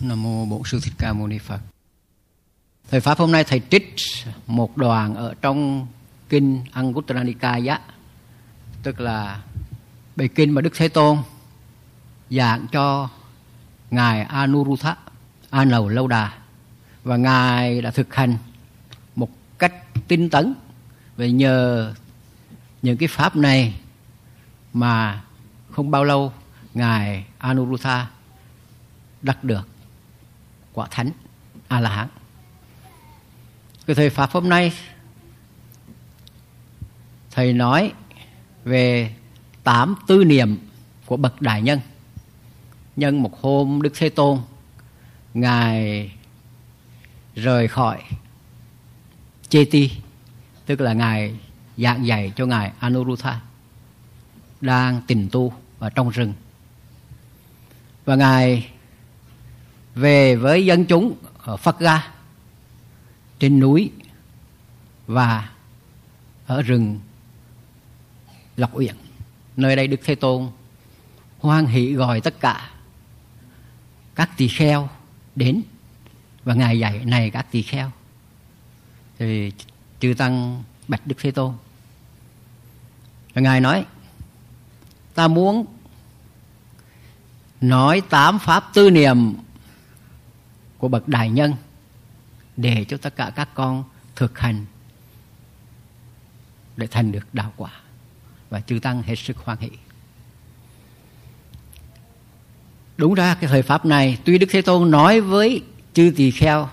Nam mô Bổn Sư Thích Ca Mâu Ni Phật. Thời pháp hôm nay thầy trích một đoạn ở trong kinh Anguttara Nikaya, tức là bài kinh mà Đức Thế Tôn giảng cho ngài Anuruddha A Nầu Lâu Đà, và ngài đã thực hành một cách tinh tấn. Vì nhờ những cái pháp này mà không bao lâu ngài Anuruddha đắc được quả thánh A La Hán. Cái thời pháp hôm nay thầy nói về 8 tư niệm của bậc đại nhân. Nhân một hôm Đức Thế Tôn ngài rời khỏi Cheti, tức là ngài giảng dạy cho ngài Anuruddha đang tịnh tu ở trong rừng, và ngài về với dân chúng ở Phật Ga, trên núi và ở rừng Lộc Uyển. Nơi đây Đức Thế Tôn hoan hỷ gọi tất cả các tỳ kheo đến, và ngài dạy: này các tỳ kheo. Thì chư tăng bạch Đức Thế Tôn, và ngài nói: ta muốn nói 8 pháp tư niệm của bậc đại nhân để cho tất cả các con thực hành để thành được đạo quả. Và chư tăng hết sức hoan hỷ. Đúng ra cái thời pháp này tuy Đức Thế Tôn nói với chư tỳ kheo,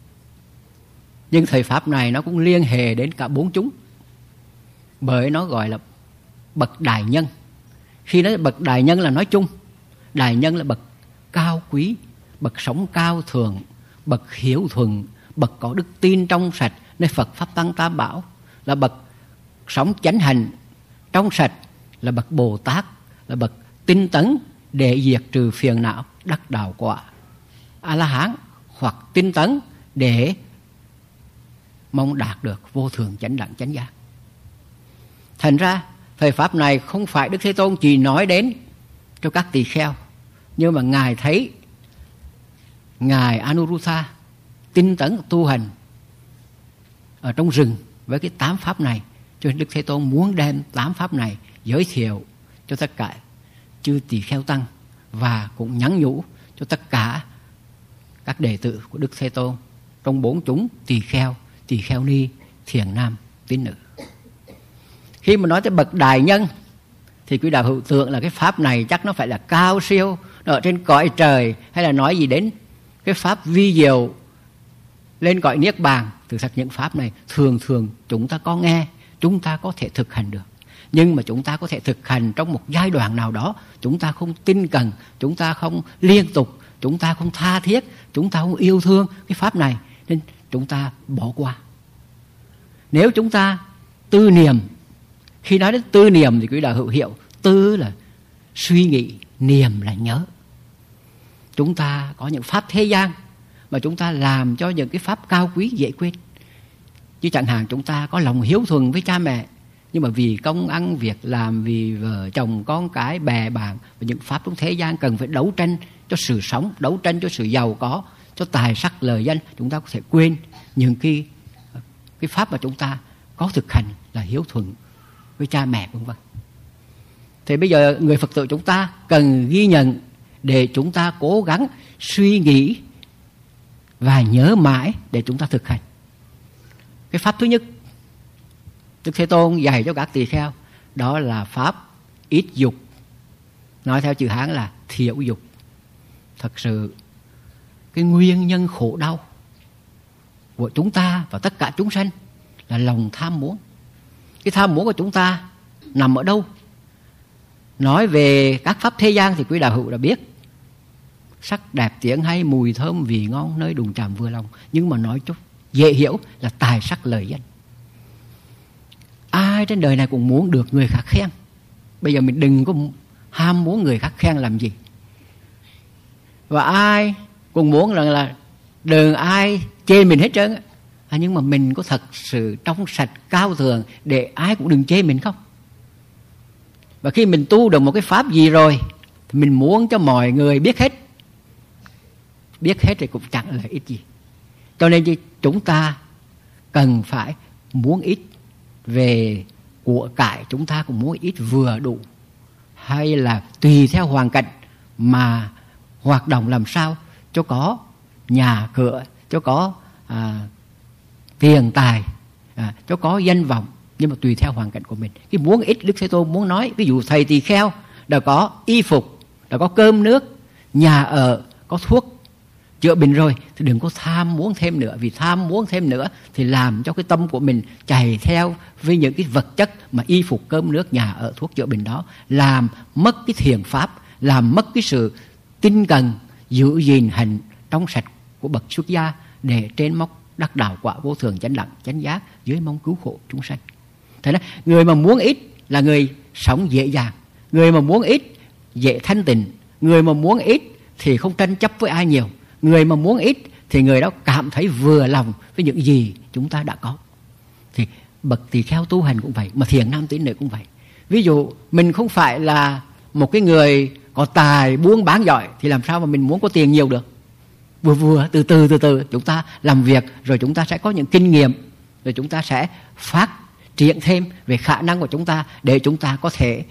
nhưng thời pháp này nó cũng liên hệ đến cả 4 chúng, bởi nó gọi là bậc đại nhân. Khi nói bậc đại nhân là nói chung. Đại nhân là bậc cao quý, bậc sống cao thượng, bậc hiếu thuận, bậc có đức tin trong sạch nơi Phật Pháp Tăng Tam Bảo, là bậc sống chánh hành trong sạch, là bậc Bồ Tát, là bậc tinh tấn để diệt trừ phiền não đắc đạo quả A La Hán, hoặc tinh tấn để mong đạt được vô thượng chánh đẳng chánh giác. Thành ra thời pháp này không phải Đức Thế Tôn chỉ nói đến cho các tỳ kheo, nhưng mà ngài thấy ngài Anuruddha tinh tấn tu hành ở trong rừng với cái 8 pháp này, cho nên Đức Thế Tôn muốn đem 8 pháp này giới thiệu cho tất cả chư tỳ kheo tăng, và cũng nhắn nhủ cho tất cả các đệ tử của Đức Thế Tôn trong 4 chúng tỳ kheo ni, thiền nam, tín nữ. Khi mà nói tới bậc đại nhân thì quý đạo hữu tưởng là cái pháp này chắc nó phải là cao siêu, nó ở trên cõi trời, hay là nói gì đến cái pháp vi diệu lên cõi niết bàn. Thực sự những pháp này thường chúng ta có nghe, chúng ta có thể thực hành được, nhưng mà chúng ta có thể thực hành trong một giai đoạn nào đó. Chúng ta không tinh cần, chúng ta không liên tục, chúng ta không tha thiết, chúng ta không yêu thương cái pháp này, nên chúng ta bỏ qua. Nếu chúng ta tư niệm, khi nói đến tư niệm thì quý đạo hữu hiểu, tư là suy nghĩ, niệm là nhớ. Chúng ta có những pháp thế gian mà chúng ta làm cho những cái pháp cao quý dễ quên. Như chẳng hạn chúng ta có lòng hiếu thuận với cha mẹ, nhưng mà vì công ăn việc làm, vì vợ chồng con cái bè bạn và những pháp trong thế gian cần phải đấu tranh cho sự sống, đấu tranh cho sự giàu có, cho tài sắc lời danh, chúng ta có thể quên những cái pháp mà chúng ta có thực hành là hiếu thuận với cha mẹ vân vân. Thì bây giờ người Phật tử chúng ta cần ghi nhận để chúng ta cố gắng suy nghĩ và nhớ mãi để chúng ta thực hành. Cái pháp thứ nhất Đức Thế Tôn dạy cho các tỳ kheo, đó là pháp ít dục. Nói theo chữ Hán là thiểu dục. Thật sự cái nguyên nhân khổ đau của chúng ta và tất cả chúng sanh là lòng tham muốn. Cái tham muốn của chúng ta nằm ở đâu? Nói về các pháp thế gian thì quý đạo hữu đã biết: sắc đẹp tiếng hay, mùi thơm vị ngon, nơi đụng chạm vừa lòng. Nhưng mà nói chút dễ hiểu là tài sắc lời danh. Ai trên đời này cũng muốn được người khác khen. Bây giờ mình đừng có ham muốn người khác khen làm gì. Và ai cũng muốn là đừng ai chê mình hết trơn. Nhưng mà mình có thật sự trong sạch cao thượng để ai cũng đừng chê mình không? Và khi mình tu được một cái pháp gì rồi thì mình muốn cho mọi người biết hết. biết hết thì cũng chẳng lợi ích gì. Cho nên chúng ta cần phải muốn ít về của cải, chúng ta cũng muốn ít vừa đủ, hay là tùy theo hoàn cảnh mà hoạt động làm sao cho có nhà cửa, cho có tiền tài, cho có danh vọng, nhưng mà tùy theo hoàn cảnh của mình. Cái muốn ít, Đức Thế Tôn muốn nói, ví dụ thầy tỳ kheo đã có y phục, đã có cơm nước, nhà ở, có thuốc chữa bệnh rồi, thì đừng có tham muốn thêm nữa. Vì tham muốn thêm nữa thì làm cho cái tâm của mình chạy theo với những cái vật chất mà y phục, cơm nước, nhà ở, thuốc chữa bệnh đó, làm mất cái thiền pháp, làm mất cái sự tinh cần giữ gìn hạnh trong sạch của bậc xuất gia để trên mốc đắc đạo quả vô thường chánh đẳng chánh giác, dưới mong cứu khổ chúng sanh. Thế nên người mà muốn ít là người sống dễ dàng, người mà muốn ít dễ thanh tịnh, người mà muốn ít thì không tranh chấp với ai nhiều, người mà muốn ít thì người đó cảm thấy vừa lòng với những gì chúng ta đã có. Thì bậc tỳ kheo tu hành cũng vậy, mà thiền nam tín nữ cũng vậy. Ví dụ mình không phải là một cái người có tài buôn bán giỏi thì làm sao mà mình muốn có tiền nhiều được. Vừa vừa, từ từ chúng ta làm việc, rồi chúng ta sẽ có những kinh nghiệm, rồi chúng ta sẽ phát triển thêm về khả năng của chúng ta để chúng ta có thể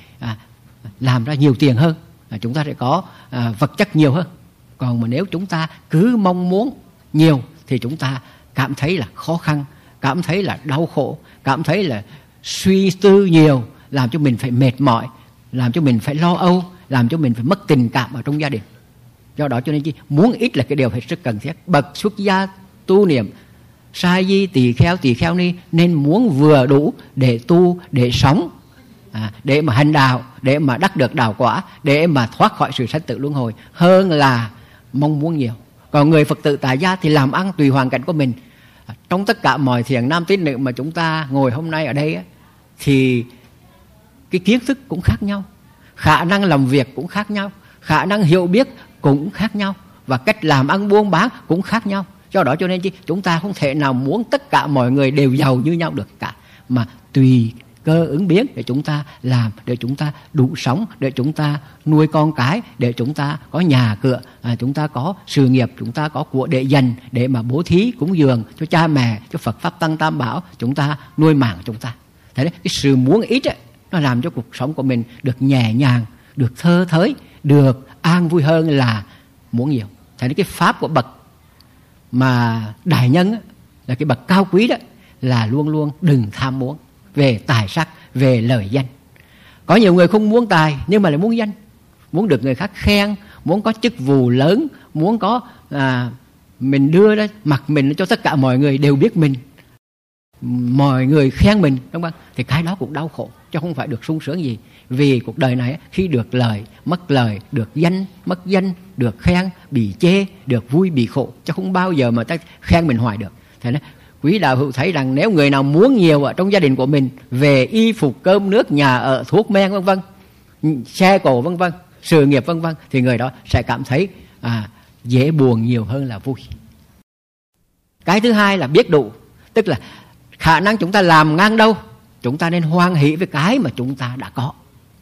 làm ra nhiều tiền hơn, chúng ta sẽ có vật chất nhiều hơn. Còn mà nếu chúng ta cứ mong muốn nhiều thì chúng ta cảm thấy là khó khăn, cảm thấy là đau khổ, cảm thấy là suy tư nhiều, làm cho mình phải mệt mỏi, làm cho mình phải lo âu, làm cho mình phải mất tình cảm ở trong gia đình. Do đó cho nên muốn ít là cái điều hết sức cần thiết. Bậc xuất gia tu niệm sa di tỳ kheo ni nên muốn vừa đủ để tu, để sống, để mà hành đạo, để mà đắc được đạo quả, để mà thoát khỏi sự sanh tử luân hồi, hơn là mong muốn nhiều. Còn người Phật tử tại gia thì làm ăn tùy hoàn cảnh của mình. Trong tất cả mọi thiền nam tín nữ mà chúng ta ngồi hôm nay ở đây thì cái kiến thức cũng khác nhau, khả năng làm việc cũng khác nhau, khả năng hiểu biết cũng khác nhau, và cách làm ăn buôn bán cũng khác nhau. Do đó cho nên chúng ta không thể nào muốn tất cả mọi người đều giàu như nhau được cả, mà tùy cơ ứng biến để chúng ta làm, để chúng ta đủ sống, để chúng ta nuôi con cái, để chúng ta có nhà cửa, chúng ta có sự nghiệp, chúng ta có của để dành, để mà bố thí cúng dường cho cha mẹ, cho Phật pháp tăng tam bảo, chúng ta nuôi mạng chúng ta. Thế đấy, cái sự muốn ít nó làm cho cuộc sống của mình được nhẹ nhàng, được thơ thới, được an vui hơn là muốn nhiều. Thế nên cái pháp của bậc mà đại nhân là cái bậc cao quý đó, là luôn luôn đừng tham muốn về tài sắc, về lời danh. Có nhiều người không muốn tài nhưng mà lại muốn danh, muốn được người khác khen, muốn có chức vụ lớn, muốn có mình đưa ra mặt mình cho tất cả mọi người đều biết mình, mọi người khen mình, đúng không? Thì cái đó cũng đau khổ, chứ không phải được sung sướng gì. Vì cuộc đời này khi được lời, mất lời, được danh, mất danh, được khen, bị chê, được vui, bị khổ, chứ không bao giờ mà ta khen mình hoài được. Thế nên quý đạo hữu thấy rằng nếu người nào muốn nhiều ở trong gia đình của mình về y phục, cơm nước, nhà ở, thuốc men vân vân, xe cộ vân vân, sự nghiệp vân vân, thì người đó sẽ cảm thấy dễ buồn nhiều hơn là vui. Cái thứ hai là biết đủ, tức là khả năng chúng ta làm ngang đâu, chúng ta nên hoan hỷ với cái mà chúng ta đã có.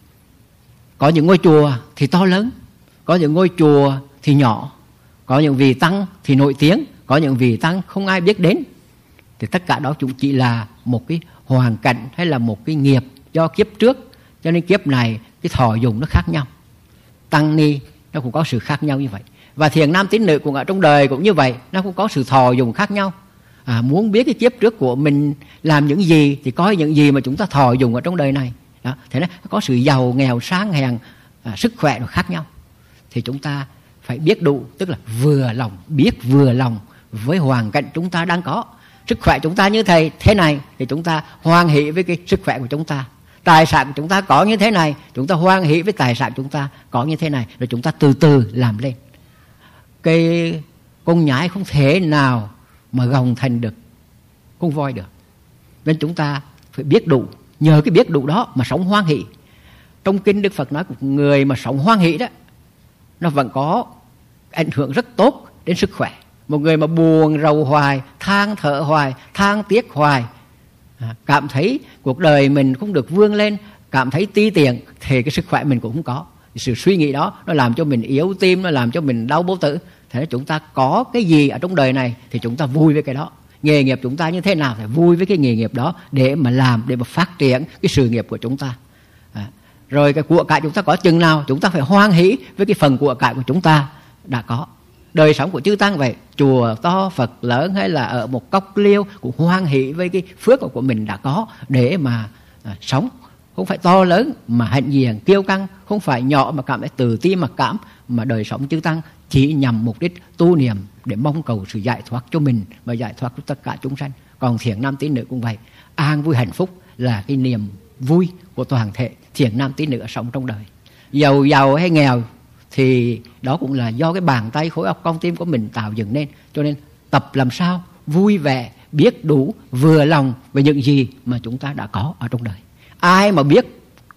Có những ngôi chùa thì to lớn, có những ngôi chùa thì nhỏ, có những vị tăng thì nổi tiếng, có những vị tăng không ai biết đến. Thì tất cả đó chúng chỉ là một cái hoàn cảnh hay là một cái nghiệp do kiếp trước, cho nên kiếp này cái thọ dụng nó khác nhau. Tăng ni nó cũng có sự khác nhau như vậy, và thiền nam tín nữ cũng ở trong đời cũng như vậy, nó cũng có sự thọ dụng khác nhau. Muốn biết cái kiếp trước của mình làm những gì thì có những gì mà chúng ta thọ dụng ở trong đời này đó. Thế nên có sự giàu nghèo, sáng hèn, sức khỏe nó khác nhau. Thì chúng ta phải biết đủ, tức là vừa lòng, biết vừa lòng với hoàn cảnh chúng ta đang có. Sức khỏe chúng ta như thế này thì chúng ta hoan hỷ với cái sức khỏe của chúng ta. Tài sản của chúng ta có như thế này, chúng ta hoan hỷ với tài sản chúng ta có như thế này, rồi chúng ta từ từ làm lên. Cái con nhái không thể nào mà gồng thành được con voi được. Nên chúng ta phải biết đủ, nhờ cái biết đủ đó mà sống hoan hỷ. Trong kinh Đức Phật nói người mà sống hoan hỷ đó, nó vẫn có ảnh hưởng rất tốt đến sức khỏe. Một người mà buồn rầu hoài, than thở hoài, than tiếc hoài, cảm thấy cuộc đời mình không được vươn lên, cảm thấy ti tiện, thì cái sức khỏe mình cũng không có. Sự suy nghĩ đó nó làm cho mình yếu tim, nó làm cho mình đau bố tử. Thế chúng ta có cái gì ở trong đời này thì chúng ta vui với cái đó. Nghề nghiệp chúng ta như thế nào phải vui với cái nghề nghiệp đó để mà làm, để mà phát triển cái sự nghiệp của chúng ta. Rồi cái của cải chúng ta có chừng nào chúng ta phải hoan hỷ với cái phần của cải của chúng ta đã có. Đời sống của chư tăng vậy, chùa to Phật lớn hay là ở một cốc liêu cũng hoan hỷ với cái phước của mình đã có để mà sống. Không phải to lớn mà hạnh diện kiêu căng, không phải nhỏ mà cảm thấy tự ti mặc cảm, mà đời sống chư tăng chỉ nhằm mục đích tu niệm để mong cầu sự giải thoát cho mình và giải thoát cho tất cả chúng sanh. Còn thiện nam tín nữ cũng vậy, an vui hạnh phúc là cái niềm vui của toàn thể thiện nam tín nữ sống trong đời. Giàu hay nghèo thì đó cũng là do cái bàn tay khối óc con tim của mình tạo dựng nên. Cho nên tập làm sao vui vẻ, biết đủ, vừa lòng về những gì mà chúng ta đã có ở trong đời. Ai mà biết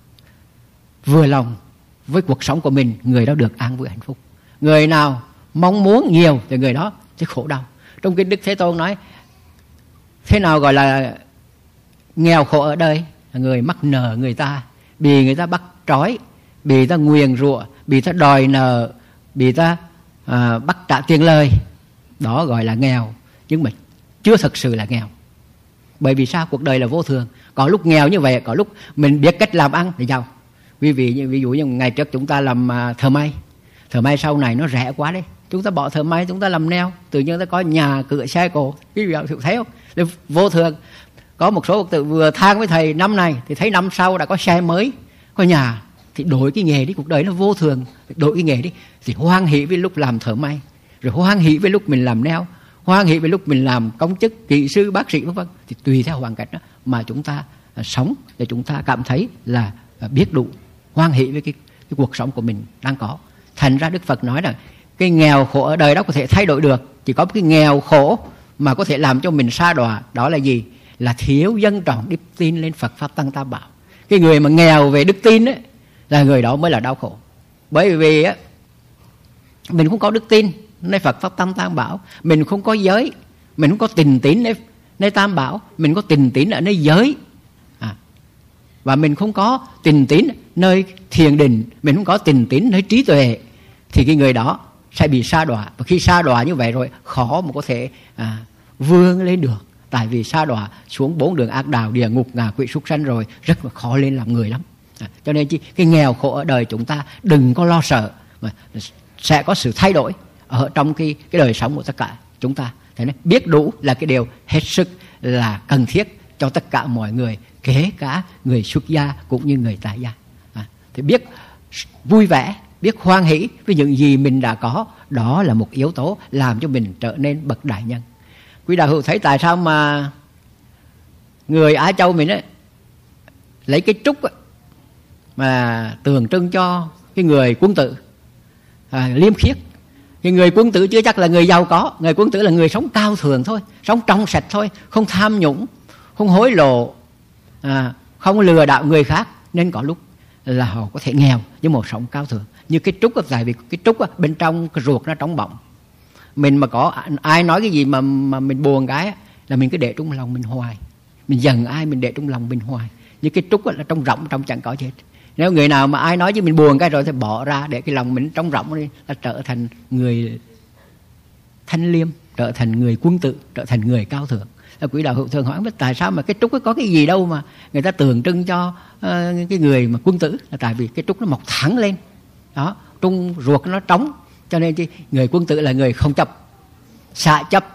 vừa lòng với cuộc sống của mình, người đó được an vui hạnh phúc. Người nào mong muốn nhiều thì người đó sẽ khổ đau. Trong kinh Đức Thế Tôn nói thế nào gọi là nghèo khổ ở đời? Người mắc nợ người ta, bị người ta bắt trói, bị người ta nguyền rủa, bị người ta đòi nợ, bị người ta bắt trả tiền lời. Đó gọi là nghèo, nhưng mà chưa thực sự là nghèo. Bởi vì sao? Cuộc đời là vô thường. Có lúc nghèo như vậy, có lúc mình biết cách làm ăn thì giàu. Ví dụ như ngày trước chúng ta làm thợ may. Thợ may sau này nó rẻ quá đấy, chúng ta bỏ thợ may, chúng ta làm neo, tự nhiên ta có nhà cửa xe cộ. Quý vị thấy không? Để vô thường. Có một số Phật tử vừa than với thầy năm này thì thấy năm sau đã có xe mới, có nhà. Thì đổi cái nghề đi, cuộc đời nó vô thường, đổi cái nghề đi. Thì hoan hỷ với lúc làm thợ may, rồi hoan hỷ với lúc mình làm neo, hoan hỷ với lúc mình làm công chức, kỹ sư, bác sĩ vân vân. Thì tùy theo hoàn cảnh đó mà chúng ta sống để chúng ta cảm thấy là biết đủ, hoan hỷ với cái cuộc sống của mình đang có. Thành ra Đức Phật nói rằng cái nghèo khổ ở đời đó có thể thay đổi được. Chỉ có cái nghèo khổ mà có thể làm cho mình sa đọa, đó là gì? Là thiếu dân trọng đức tin lên Phật Pháp Tăng Tam Bảo. Cái người mà nghèo về đức tin ấy, là người đó mới là đau khổ. Bởi vì á, mình không có đức tin nơi Phật Pháp Tăng Tam Bảo, mình không có giới, mình không có tình tín nơi Tam Bảo, mình có tình tín ở nơi giới, và mình không có tình tín nơi thiền định, mình không có tình tín nơi trí tuệ, thì cái người đó sẽ bị sa đọa. Và khi sa đọa như vậy rồi, khó mà có thể vươn lên được. Tại vì sa đọa xuống 4 đường ác đạo, địa ngục, ngạ quỷ, súc sanh rồi, rất là khó lên làm người lắm. Cho nên cái nghèo khổ ở đời chúng ta đừng có lo sợ, mà sẽ có sự thay đổi ở trong cái đời sống của tất cả chúng ta. Thế nên biết đủ là cái điều hết sức là cần thiết cho tất cả mọi người, kể cả người xuất gia cũng như người tại gia. Thì biết vui vẻ, biết hoan hỷ với những gì mình đã có, đó là một yếu tố làm cho mình trở nên bậc đại nhân. Quý đạo hữu thấy tại sao mà người Á Châu mình ấy, lấy cái trúc ấy, mà tượng trưng cho cái người quân tử liêm khiết. Cái người quân tử chưa chắc là người giàu có. Người quân tử là người sống cao thượng thôi, sống trong sạch thôi, không tham nhũng, không hối lộ, không lừa đảo người khác. Nên có lúc là họ có thể nghèo nhưng mà sống cao thượng. Như cái trúc, tại vì cái trúc bên trong cái ruột nó trống bọng. Mình mà có ai nói cái gì mà mình buồn cái là mình cứ để trong lòng mình hoài. Mình giận ai mình để trong lòng mình hoài. Như cái trúc là trong rỗng, trong chẳng có gì hết. Nếu người nào mà ai nói với mình buồn cái rồi thì bỏ ra để cái lòng mình trống rỗng đi, là trở thành người thanh liêm, trở thành người quân tử, trở thành người cao thượng. Quý đạo hữu thường hỏi tại sao mà cái trúc có cái gì đâu mà người ta tượng trưng cho cái người mà quân tử, là tại vì cái trúc nó mọc thẳng lên đó, trong ruột nó trống, cho nên người quân tử là người không chấp, xả chấp,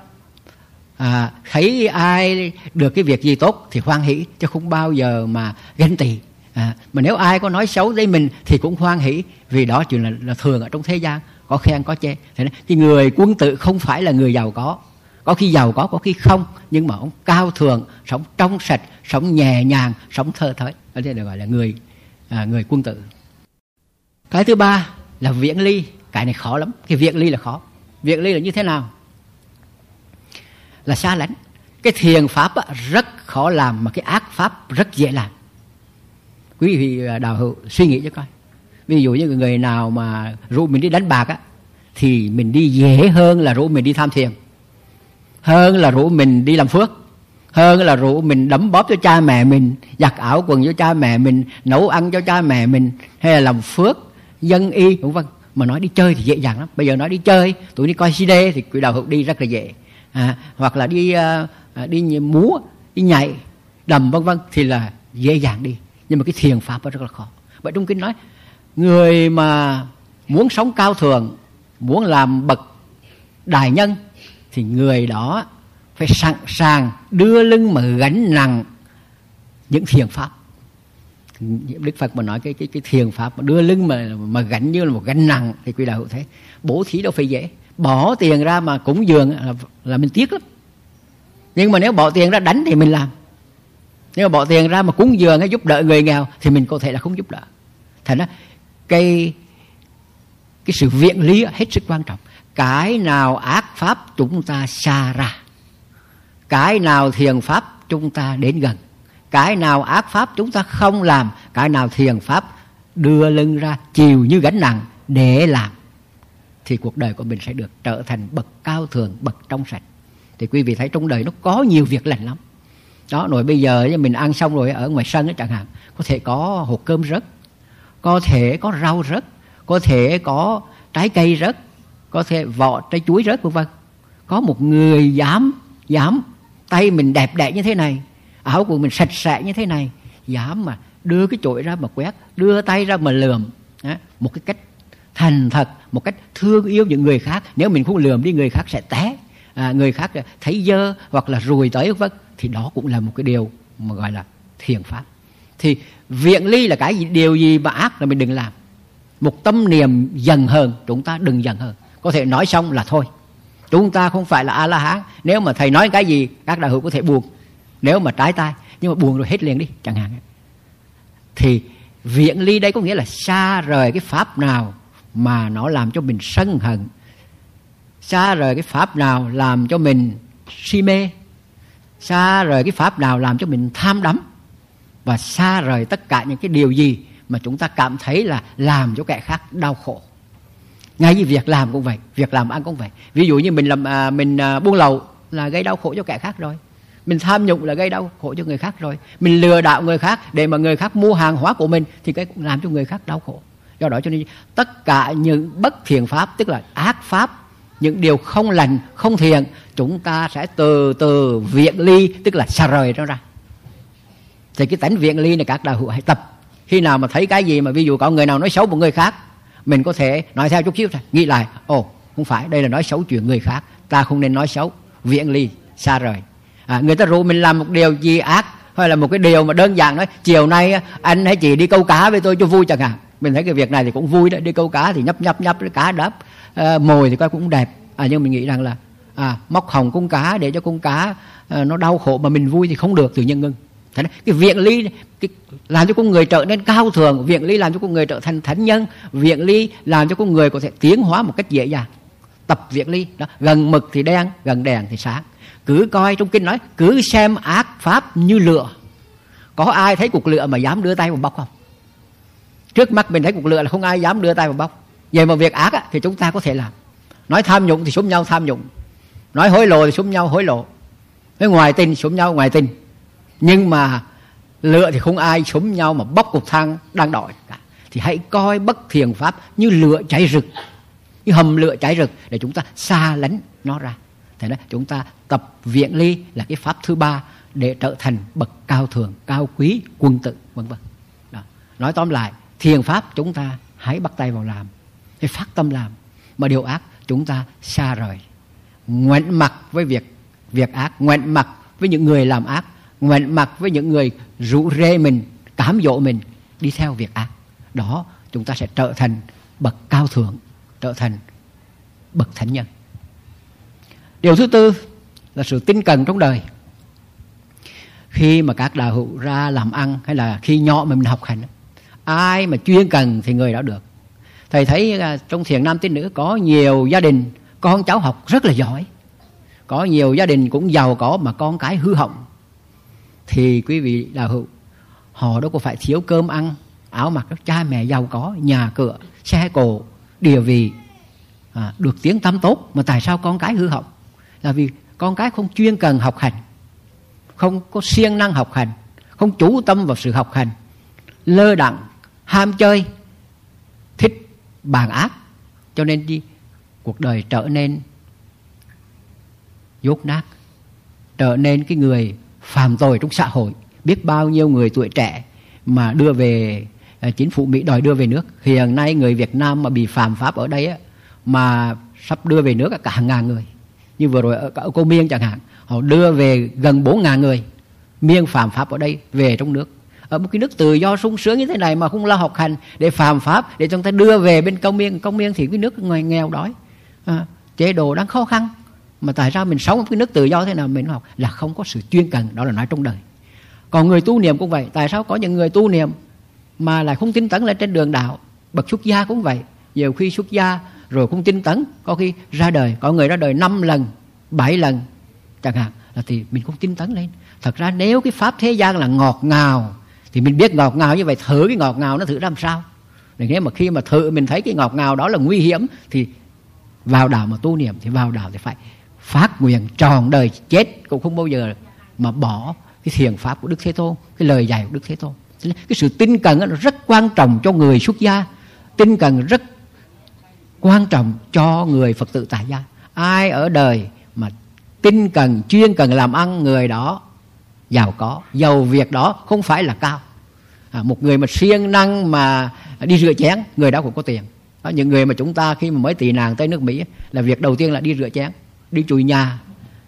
thấy ai được cái việc gì tốt thì hoan hỷ, chứ không bao giờ mà ganh tị. Mà nếu ai có nói xấu với mình thì cũng hoan hỷ, vì đó chuyện là thường ở trong thế gian, có khen có chê. Thế nên cái người quân tử không phải là người giàu có khi giàu có khi không, nhưng mà ông cao thượng, sống trong sạch, sống nhẹ nhàng, sống thơ thới, đó được gọi là người quân tử. Cái thứ ba là viễn ly. Cái này khó lắm. Cái viễn ly là khó. Viễn ly là như thế nào? Là xa lánh. Cái thiền pháp rất khó làm, mà cái ác pháp rất dễ làm. Quý vị đạo hữu suy nghĩ cho coi. Ví dụ như người nào mà rủ mình đi đánh bạc thì mình đi dễ hơn là rủ mình đi tham thiền, hơn là rủ mình đi làm phước, hơn là rủ mình đấm bóp cho cha mẹ mình, giặt áo quần cho cha mẹ mình, nấu ăn cho cha mẹ mình, hay là làm phước, dân y, vân vân. Mà nói đi chơi thì dễ dàng lắm. Bây giờ nói đi chơi, tụi đi coi CD thì quý đạo hữu đi rất là dễ. Hoặc là đi múa, đi nhảy, đầm vân vân thì là dễ dàng đi. Nhưng mà cái thiền pháp nó rất là khó. Vậy trong kinh nói, người mà muốn sống cao thượng, muốn làm bậc đại nhân, thì người đó phải sẵn sàng đưa lưng mà gánh nặng những thiền pháp. Đức Phật mà nói cái thiền pháp mà đưa lưng mà gánh như là một gánh nặng thì quý đạo hữu thấy bố thí đâu phải dễ. Bỏ tiền ra mà cúng dường là mình tiếc lắm. Nhưng mà nếu bỏ tiền ra đánh thì mình làm. Nếu mà bỏ tiền ra mà cúng dường hay giúp đỡ người nghèo thì mình có thể là không giúp đỡ. Thành ra cái sự viện lý hết sức quan trọng. Cái nào ác pháp chúng ta xa ra, cái nào thiền pháp chúng ta đến gần, cái nào ác pháp chúng ta không làm, cái nào thiền pháp đưa lưng ra chịu như gánh nặng để làm, thì cuộc đời của mình sẽ được trở thành bậc cao thượng, bậc trong sạch. Thì quý vị thấy trong đời nó có nhiều việc lành lắm. Đó, rồi bây giờ mình ăn xong rồi ở ngoài sân ấy, chẳng hạn, có thể có hột cơm rớt, có thể có rau rớt, có thể có trái cây rớt, có thể vỏ trái chuối rớt vân vân. Có một người dám tay mình đẹp đẽ như thế này, áo của mình sạch sẽ như thế này, dám mà đưa cái chổi ra mà quét, đưa tay ra mà lườm. Một cái cách thành thật, một cách thương yêu những người khác. Nếu mình không lườm đi, người khác sẽ té, người khác thấy dơ hoặc là ruồi tới vân. Thì đó cũng là một cái điều mà gọi là thiền pháp. Thì viện ly là cái gì, điều gì mà ác là mình đừng làm. Một tâm niệm giận hờn, chúng ta đừng giận hờn. Có thể nói xong là thôi. Chúng ta không phải là A-la-hán. Nếu mà thầy nói cái gì, các đạo hữu có thể buồn, nếu mà trái tai, nhưng mà buồn rồi hết liền đi chẳng hạn. Thì viện ly đây có nghĩa là xa rời cái pháp nào mà nó làm cho mình sân hận, xa rời cái pháp nào làm cho mình si mê, xa rời cái pháp nào làm cho mình tham đắm, và xa rời tất cả những cái điều gì mà chúng ta cảm thấy là làm cho kẻ khác đau khổ. Ngay như việc làm cũng vậy, việc làm ăn cũng vậy. Ví dụ như mình buôn lậu là gây đau khổ cho kẻ khác rồi, mình tham nhũng là gây đau khổ cho người khác rồi, mình lừa đảo người khác để mà người khác mua hàng hóa của mình thì cái cũng làm cho người khác đau khổ. Do đó cho nên tất cả những bất thiện pháp, tức là ác pháp, những điều không lành, không thiện, chúng ta sẽ từ từ viện ly, tức là xa rời nó ra. Thì cái tánh viện ly này các đạo hữu hãy tập. Khi nào mà thấy cái gì mà ví dụ có người nào nói xấu một người khác, mình có thể nói theo chút xíu thôi, nghĩ lại, không phải, đây là nói xấu chuyện người khác, ta không nên nói xấu, viện ly, xa rời. Người ta rủ mình làm một điều gì ác, hay là một cái điều mà đơn giản nói chiều nay anh hay chị đi câu cá với tôi cho vui chẳng hạn. Mình thấy cái việc này thì cũng vui đấy, đi câu cá thì nhấp cá đáp mồi thì coi cũng đẹp. Nhưng mình nghĩ rằng là móc hồng con cá để cho con cá nó đau khổ mà mình vui thì không được, tự nhiên ngưng. Thế này, cái viện ly làm cho con người trở nên cao thượng, viện ly làm cho con người trở thành thánh nhân, viện ly làm cho con người có thể tiến hóa một cách dễ dàng. Tập viện ly đó, gần mực thì đen, gần đèn thì sáng. Cứ coi trong kinh nói, cứ xem ác pháp như lửa. Có ai thấy cục lửa mà dám đưa tay vào bóc không? Trước mắt mình thấy cục lửa là không ai dám đưa tay vào bóc. Vậy mà việc ác thì chúng ta có thể làm. Nói tham nhũng thì xúm nhau tham nhũng, nói hối lộ thì xúm nhau hối lộ, nói ngoại tình xúm nhau ngoại tình. Nhưng mà lửa thì không ai xúm nhau mà bóc cục than đang đòi cả. Thì hãy coi bất thiện pháp như lửa cháy rực, như hầm lửa cháy rực, để chúng ta xa lánh nó ra. Thế nên chúng ta tập viện ly là cái pháp thứ ba để trở thành bậc cao thượng, cao quý, quân tử, vân vân. Nói tóm lại, thiền pháp chúng ta hãy bắt tay vào làm, hãy phát tâm làm. Mà điều ác chúng ta xa rời, ngoảnh mặt với việc ác, ngoảnh mặt với những người làm ác, ngoảnh mặt với những người rủ rê mình, cám dỗ mình đi theo việc ác. Đó chúng ta sẽ trở thành bậc cao thượng, trở thành bậc thánh nhân. Điều thứ tư là sự tinh cần trong đời. Khi mà các đạo hữu ra làm ăn hay là khi nhỏ mà mình học hành, ai mà chuyên cần thì người đó được. Thầy thấy trong Thiện Nam Tín Nữ có nhiều gia đình con cháu học rất là giỏi, có nhiều gia đình cũng giàu có mà con cái hư hỏng. Thì quý vị đạo hữu, họ đâu có phải thiếu cơm ăn, áo mặc, cha mẹ giàu có, nhà cửa, xe cộ, địa vị, được tiếng tăm tốt, mà tại sao con cái hư hỏng? Là vì con cái không chuyên cần học hành, không có siêng năng học hành, không chú tâm vào sự học hành, lơ đãng, ham chơi, thích bàn ác, Cho nên cuộc đời trở nên dốt nát, trở nên cái người phạm tội trong xã hội. Biết bao nhiêu người tuổi trẻ mà đưa về, chính phủ Mỹ đòi đưa về nước. Hiện nay người Việt Nam mà bị phạm pháp ở đây á, mà sắp đưa về nước cả hàng ngàn người. Như vừa rồi ở Cô Miên chẳng hạn, họ đưa về gần 4.000 người miên phạm pháp ở đây về trong nước. Ở một cái nước tự do sung sướng như thế này mà không lo học hành để phạm pháp, để chúng ta đưa về bên Công Miên. Công Miên thì cái nước nghèo đói, chế độ đang khó khăn, mà tại sao mình sống ở cái nước tự do thế nào mình học? Là không có sự chuyên cần, đó là nói trong đời. Còn người tu niệm cũng vậy. Tại sao có những người tu niệm mà lại không tinh tấn lên trên đường đạo? Bậc xuất gia cũng vậy. Nhiều khi xuất gia rồi không tinh tấn, có khi ra đời, có người ra đời 5 lần 7 lần chẳng hạn, là thì mình không tinh tấn lên. Thật ra nếu cái pháp thế gian là ngọt ngào thì mình biết ngọt ngào như vậy, thử cái ngọt ngào nó thử làm sao. Để nếu mà khi mà thử mình thấy cái ngọt ngào đó là nguy hiểm thì vào đạo mà tu niệm, thì vào đạo thì phải phát nguyện trọn đời, chết cũng không bao giờ mà bỏ cái thiền pháp của Đức Thế Tôn, cái lời dạy của Đức Thế Tôn. Cái sự tinh cần nó rất quan trọng cho người xuất gia, tinh cần rất quan trọng cho người Phật tử tại gia. Ai ở đời mà tinh cần, chuyên cần làm ăn, người đó giàu có, giàu việc đó không phải là cao. Một người mà siêng năng mà đi rửa chén, người đó cũng có tiền. Đó, những người mà chúng ta khi mà mới tị nạn tới nước Mỹ là việc đầu tiên là đi rửa chén, đi chùi nhà,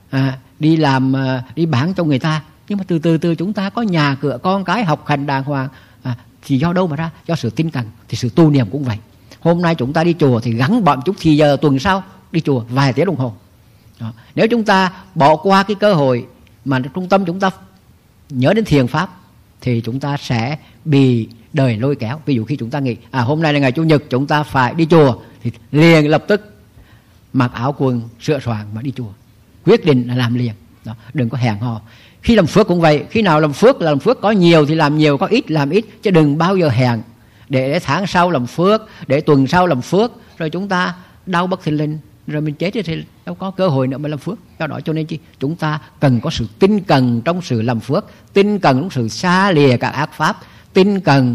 đi làm, đi bán cho người ta. Nhưng mà từ từ chúng ta có nhà cửa, con cái học hành đàng hoàng, thì do đâu mà ra? Do sự tinh cần. Thì sự tu niệm cũng vậy. Hôm nay chúng ta đi chùa thì gắn bọn chút thì giờ tuần sau đi chùa vài tiếng đồng hồ. Đó. Nếu chúng ta bỏ qua cái cơ hội mà trung tâm chúng ta nhớ đến thiền pháp thì chúng ta sẽ bị đời lôi kéo. Ví dụ khi chúng ta nghĩ hôm nay là ngày Chủ nhật chúng ta phải đi chùa, thì liền lập tức mặc áo quần sửa soạn mà đi chùa, quyết định là làm liền. Đó. Đừng có hẹn hò. Khi làm phước cũng vậy. Khi nào làm phước là làm phước, có nhiều thì làm nhiều, có ít làm ít, chứ đừng bao giờ hẹn để tháng sau làm phước, để tuần sau làm phước, rồi chúng ta đau bất thình lình, rồi mình chết thì đâu có cơ hội nữa mà làm phước. Do đó cho nên chúng ta cần có sự tinh cần trong sự làm phước, tinh cần trong sự xa lìa các ác pháp, tinh cần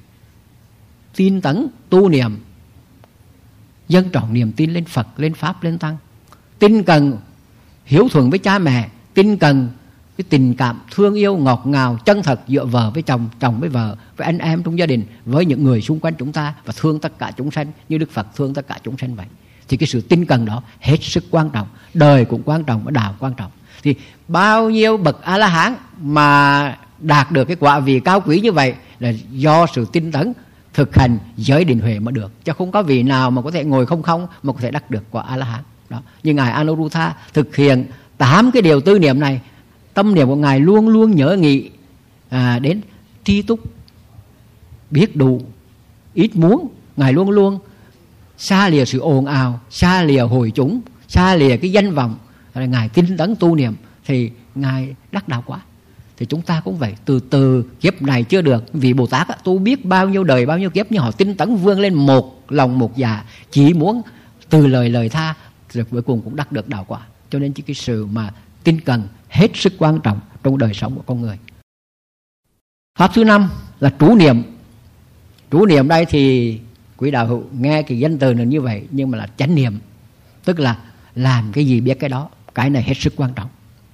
tin tấn tu niệm, dâng trọn niềm tin lên Phật, lên Pháp, lên Tăng, tinh cần hiếu thuận với cha mẹ, tinh cần cái tình cảm thương yêu ngọt ngào chân thật giữa vợ với chồng, chồng với vợ, với anh em trong gia đình, với những người xung quanh chúng ta, và thương tất cả chúng sanh như Đức Phật thương tất cả chúng sanh vậy. Thì cái sự tinh cần đó hết sức quan trọng. Đời cũng quan trọng và đạo quan trọng. Thì bao nhiêu bậc A-la-hán mà đạt được cái quả vị cao quý như vậy là do sự tinh tấn thực hành giới định huệ mà được, chứ không có vị nào mà có thể ngồi không mà có thể đắc được quả A-la-hán đó. Nhưng ngài Anuruddha thực hiện 8 cái điều tư niệm này, tâm niệm của ngài luôn luôn nhớ nghĩ đến tri túc, biết đủ, ít muốn. Ngài luôn luôn xa lìa sự ồn ào, xa lìa hội chúng, xa lìa cái danh vọng. Ngài tinh tấn tu niệm thì ngài đắc đạo quả. Thì chúng ta cũng vậy, từ từ kiếp này chưa được. Vì Bồ Tát tu biết bao nhiêu đời bao nhiêu kiếp, nhưng họ tinh tấn vươn lên một lòng một dạ, chỉ muốn từ lời tha, rồi cuối cùng cũng đắc được đạo quả. Cho nên cái sự mà tinh cần hết sức quan trọng trong đời sống của con người. Pháp thứ 5 là trú niệm. Trú niệm đây thì quý đạo hữu nghe cái danh từ là như vậy, nhưng mà là chánh niệm, tức là làm cái gì biết cái đó. Cái này hết sức quan trọng.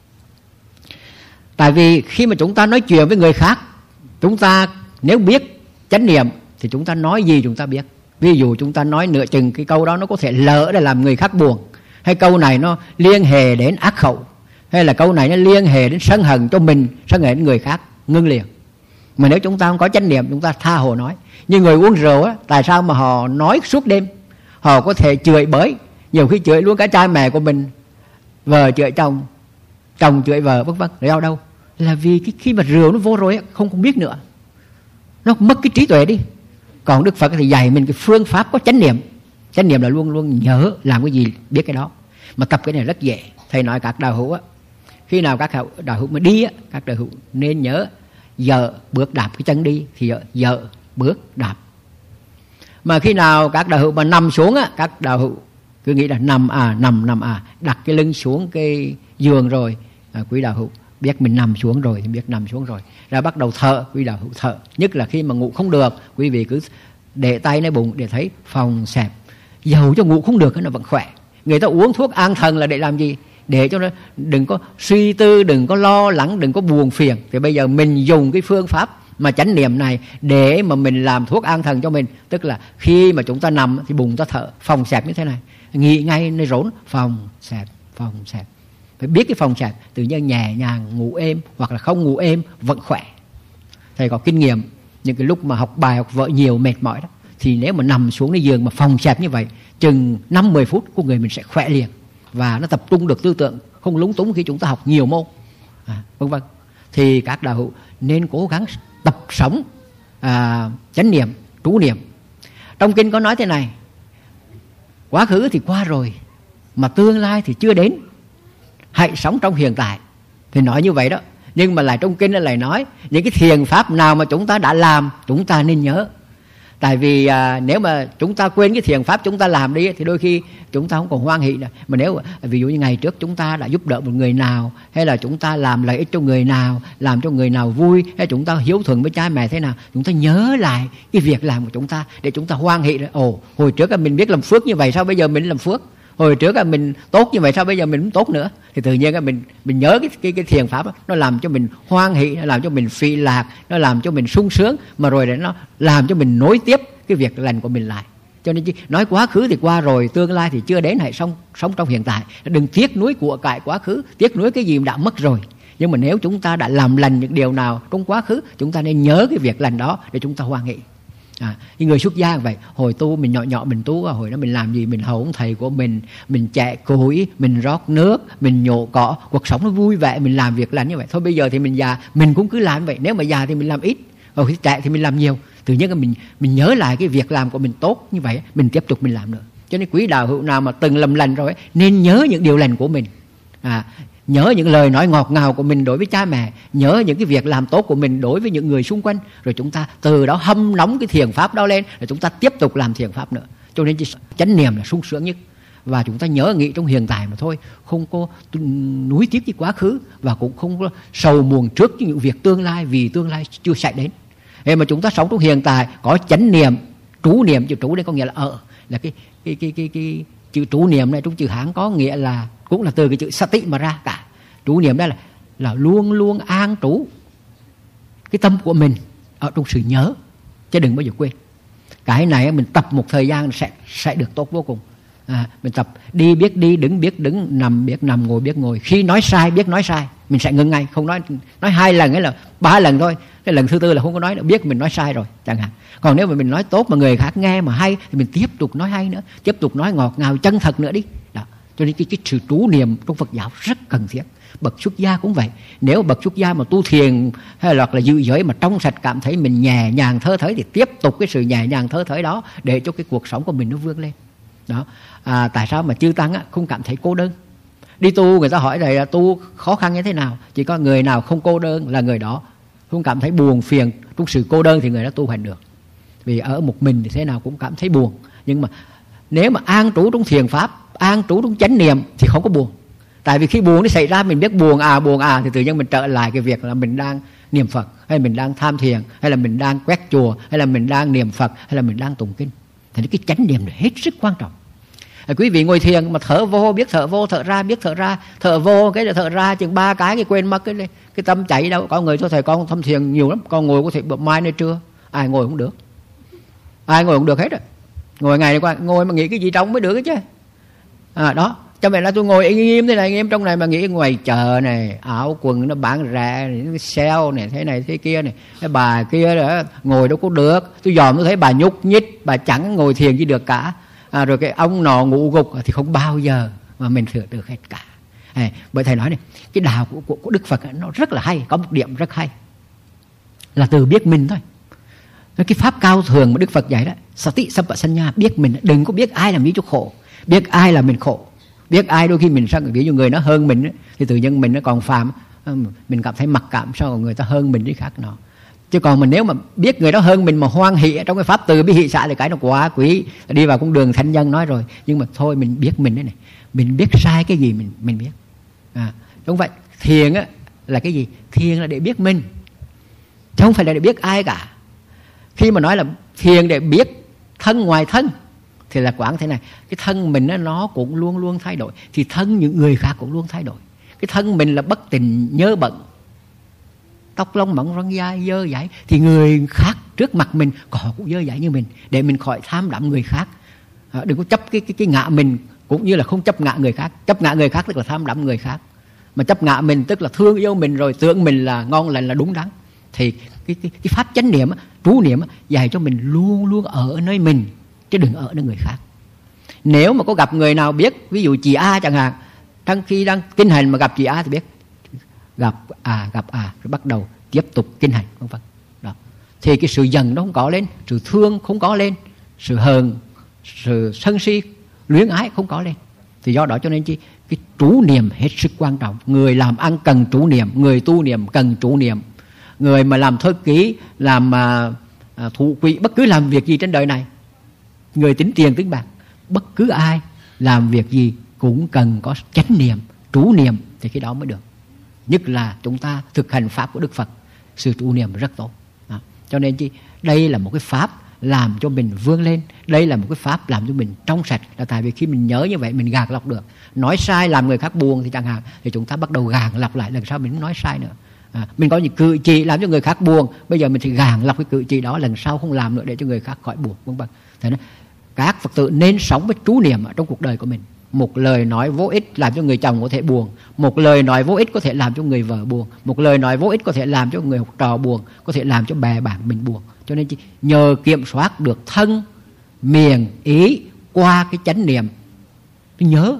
Tại vì khi mà chúng ta nói chuyện với người khác, chúng ta nếu biết chánh niệm thì chúng ta nói gì chúng ta biết. Ví dụ chúng ta nói nửa chừng cái câu đó nó có thể lỡ để làm người khác buồn, hay câu này nó liên hệ đến ác khẩu, hay là câu này nó liên hệ đến sân hận cho mình, sân hận đến người khác, ngưng liền. Mà nếu chúng ta không có chánh niệm, chúng ta tha hồ nói. Như người uống rượu á, tại sao mà họ nói suốt đêm? Họ có thể chửi bới, nhiều khi chửi luôn cả cha mẹ của mình, vợ chửi chồng, chồng chửi vợ, vân vân. Do đâu? Là vì khi mà rượu nó vô rồi không biết nữa, nó mất cái trí tuệ đi. Còn Đức Phật thì dạy mình cái phương pháp có chánh niệm. Chánh niệm là luôn luôn nhớ làm cái gì biết cái đó. Mà tập cái này rất dễ. Thầy nói các đạo hữu á, khi nào các đạo hữu mà đi á, các đạo hữu nên nhớ dở bước đạp cái chân đi thì dở bước đạp. Mà khi nào các đạo hữu mà nằm xuống á, các đạo hữu cứ nghĩ là nằm đặt cái lưng xuống cái giường rồi, quý đạo hữu biết mình nằm xuống rồi thì biết nằm xuống rồi, ra bắt đầu thở, quý đạo hữu thở. Nhất là khi mà ngủ không được, quý vị cứ để tay lên bụng để thấy phòng xẹp, dầu cho ngủ không được nó vẫn khỏe. Người ta uống thuốc an thần là để làm gì? Để cho nó đừng có suy tư, đừng có lo lắng, đừng có buồn phiền. Thì bây giờ mình dùng cái phương pháp mà chánh niệm này để mà mình làm thuốc an thần cho mình. Tức là khi mà chúng ta nằm thì bụng ta thở phòng xẹp như thế này, nghĩ ngay nơi rốn, phòng xẹp, phòng xẹp. Phải biết cái phòng xẹp, tự nhiên nhẹ nhàng ngủ êm, hoặc là không ngủ êm vẫn khỏe. Thầy có kinh nghiệm những cái lúc mà học bài học vợ nhiều mệt mỏi đó, thì nếu mà nằm xuống cái giường mà phòng xẹp như vậy, chừng 5-10 phút con người mình sẽ khỏe liền, và nó tập trung được tư tưởng, không lúng túng khi chúng ta học nhiều môn, vân vân. Thì các đạo hữu nên cố gắng tập sống chánh niệm, trú niệm. Trong kinh có nói thế này: quá khứ thì qua rồi, mà tương lai thì chưa đến, hãy sống trong hiện tại. Thì nói như vậy đó. Nhưng mà lại trong kinh nó lại nói những cái thiền pháp nào mà chúng ta đã làm chúng ta nên nhớ. Tại vì nếu mà chúng ta quên cái thiền pháp chúng ta làm đi thì đôi khi chúng ta không còn hoan hỷ nữa. Mà nếu ví dụ như ngày trước chúng ta đã giúp đỡ một người nào, hay là chúng ta làm lợi ích cho người nào, làm cho người nào vui, hay chúng ta hiếu thuận với cha mẹ thế nào, chúng ta nhớ lại cái việc làm của chúng ta để chúng ta hoan hỷ. Ồ, hồi trước mình biết làm phước như vậy, sao bây giờ mình làm phước? Hồi trước mình tốt như vậy, sao bây giờ mình không tốt nữa? Thì tự nhiên mình nhớ cái thiền pháp đó, nó làm cho mình hoan hỷ, nó làm cho mình phi lạc, nó làm cho mình sung sướng, mà rồi để nó làm cho mình nối tiếp cái việc lành của mình lại. Cho nên nói quá khứ thì qua rồi, tương lai thì chưa đến, hãy sống trong hiện tại. Đừng tiếc nuối của cải quá khứ, tiếc nuối cái gì đã mất rồi. Nhưng mà nếu chúng ta đã làm lành những điều nào trong quá khứ, chúng ta nên nhớ cái việc lành đó để chúng ta hoan hỷ. Những người xuất gia vậy, hồi tu mình nhỏ mình tu, hồi đó mình làm gì? Mình hầu ông thầy của mình chạy củi, mình rót nước, mình nhổ cỏ, cuộc sống nó vui vẻ, mình làm việc lành như vậy. Thôi bây giờ thì mình già, mình cũng cứ làm vậy. Nếu mà già thì mình làm ít, hồi khi trẻ thì mình làm nhiều. Tự nhiên mình nhớ lại cái việc làm của mình tốt như vậy, mình tiếp tục mình làm nữa. Cho nên quý đạo hữu nào mà từng làm lành rồi nên nhớ những điều lành của mình, nhớ những lời nói ngọt ngào của mình đối với cha mẹ, nhớ những cái việc làm tốt của mình đối với những người xung quanh, rồi chúng ta từ đó hâm nóng cái thiền pháp đó lên, rồi chúng ta tiếp tục làm thiền pháp nữa. Cho nên chánh niệm là sung sướng nhất, và chúng ta nhớ nghĩ trong hiện tại mà thôi, không có nuối tiếc cái quá khứ, và cũng không có sầu muộn trước những việc tương lai, vì tương lai chưa xảy đến. Thế mà chúng ta sống trong hiện tại, có chánh niệm, trú niệm. Chữ trú đây có nghĩa là là cái chữ trú niệm này trong chữ Hán có nghĩa là cũng là từ cái chữ sati mà ra cả. Trú niệm đây là luôn luôn an trú cái tâm của mình ở trong sự nhớ, chứ đừng bao giờ quên. Cái này mình tập một thời gian sẽ được tốt vô cùng. Mình tập đi biết đi, đứng biết đứng, nằm biết nằm, ngồi biết ngồi. Khi nói sai biết nói sai, mình sẽ ngưng ngay, không nói 2 lần hay là 3 lần thôi. Cái lần thứ tư là không có nói nữa, biết mình nói sai rồi chẳng hạn. Còn nếu mà mình nói tốt mà người khác nghe mà hay thì mình tiếp tục nói hay nữa, tiếp tục nói ngọt ngào chân thật nữa đi. Đó. Cho nên cái sự trú niệm trong Phật giáo rất cần thiết. Bậc xuất gia cũng vậy. Nếu bậc xuất gia mà tu thiền hay là giữ giới mà trong sạch, cảm thấy mình nhẹ nhàng thơ thới, thì tiếp tục cái sự nhẹ nhàng thơ thới đó để cho cái cuộc sống của mình nó vươn lên. Đó. Tại sao mà chư tăng không cảm thấy cô đơn? Đi tu người ta hỏi thầy tu khó khăn như thế nào? Chỉ có người nào không cô đơn là người đó không cảm thấy buồn phiền trong sự cô đơn thì người đó tu hành được. Vì ở một mình thì thế nào cũng cảm thấy buồn. Nhưng mà nếu mà an trú trong thiền pháp, an trú trong chánh niệm thì không có buồn. Tại vì khi buồn nó xảy ra mình biết buồn thì tự nhiên mình trở lại cái việc là mình đang niệm Phật, hay mình đang tham thiền, hay là mình đang quét chùa, hay là mình đang niệm Phật, hay là mình đang tụng kinh. Thì cái chánh niệm là hết sức quan trọng. Quý vị ngồi thiền mà thở vô biết thở vô, thở ra biết thở ra, thở vô cái thở ra chừng 3 cái quên mất cái tâm chạy đâu. Có người cho thầy con thâm thiền nhiều lắm, con ngồi có thể mai nay trưa, ai ngồi cũng được, ai ngồi cũng được hết rồi. Ngồi ngày qua ngồi mà nghĩ cái gì trong mới được chứ. Đó, cho nên là tôi ngồi nghiêm thế này, nghiêm trong này mà nghĩ ngoài chợ này, áo quần nó bán rẻ này, nó sale này, thế này thế kia này, cái bà kia đó ngồi đâu có được. Tôi dòm tôi thấy bà nhúc nhích, bà chẳng ngồi thiền gì được cả. Rồi cái ông nọ ngủ gục thì không bao giờ mà mình sửa được hết cả. Bởi thầy nói này, cái đạo của Đức Phật nó rất là hay, có một điểm rất hay là từ biết mình thôi. Cái pháp cao thường mà Đức Phật dạy đó, sati sampasanya, biết mình, đừng có biết ai làm lý cho khổ, biết ai là mình khổ, biết ai đôi khi mình sao, ví dụ người nó hơn mình thì tự nhiên mình nó còn phàm, mình cảm thấy mặc cảm sao người ta hơn mình đi khác nọ. Chứ còn mình nếu mà biết người đó hơn mình mà hoan hỷ trong cái pháp từ bi hỷ xả thì cái nó quá quý, đi vào con đường thánh nhân nói rồi. Nhưng mà thôi mình biết mình đấy này, mình biết sai cái gì mình biết. Đúng vậy, thiền là cái gì? Thiền là để biết mình, chứ không phải là để biết ai cả. Khi mà nói là thiền để biết thân ngoài thân thì là quán thế này. Cái thân mình nó cũng luôn luôn thay đổi, thì thân những người khác cũng luôn thay đổi. Cái thân mình là bất tịnh nhớ bận, tóc lông mỏng răng da dơ dãi, thì người khác trước mặt mình họ cũng dơ dãi như mình, để mình khỏi tham đắm người khác. Đừng có chấp cái ngã mình, cũng như là không chấp ngã người khác. Chấp ngã người khác tức là tham đắm người khác, mà chấp ngã mình tức là thương yêu mình rồi tưởng mình là ngon lành, là đúng đắn. Thì cái pháp chánh niệm, trú niệm dạy cho mình luôn luôn ở nơi mình, chứ đừng ở nơi người khác. Nếu mà có gặp người nào biết, ví dụ chị A chẳng hạn, trong khi đang kinh hành mà gặp chị A thì biết gặp rồi bắt đầu tiếp tục kinh hành, vân vân. Đó. Thì cái sự giận nó không có lên, sự thương không có lên, sự hờn, sự sân si, luyến ái không có lên. Thì do đó cho nên cái trú niệm hết sức quan trọng. Người làm ăn cần trú niệm, người tu niệm cần trú niệm. Người mà làm thư ký, làm thủ quỹ, bất cứ làm việc gì trên đời này, người tính tiền tính bạc, bất cứ ai làm việc gì cũng cần có chánh niệm, trú niệm, thì cái đó mới được. Nhất là chúng ta thực hành pháp của Đức Phật, sự trú niệm rất tốt. Đó. Cho nên đây là một cái pháp làm cho mình vươn lên, đây là một cái pháp làm cho mình trong sạch. Là tại vì khi mình nhớ như vậy mình gạt lọc được. Nói sai làm người khác buồn thì chẳng hạn, thì chúng ta bắt đầu gạt lọc lại, lần sau mình không nói sai nữa. Mình có những cử chỉ làm cho người khác buồn, bây giờ mình thì gạt lọc cái cử chỉ đó, lần sau không làm nữa để cho người khác khỏi buồn, vân vân. Thế nên các Phật tử nên sống với trú niệm ở trong cuộc đời của mình. Một lời nói vô ích làm cho người chồng có thể buồn, một lời nói vô ích có thể làm cho người vợ buồn, một lời nói vô ích có thể làm cho người học trò buồn, có thể làm cho bè bạn mình buồn. Cho nên nhờ kiểm soát được thân, miệng, ý qua cái chánh niệm, nhớ,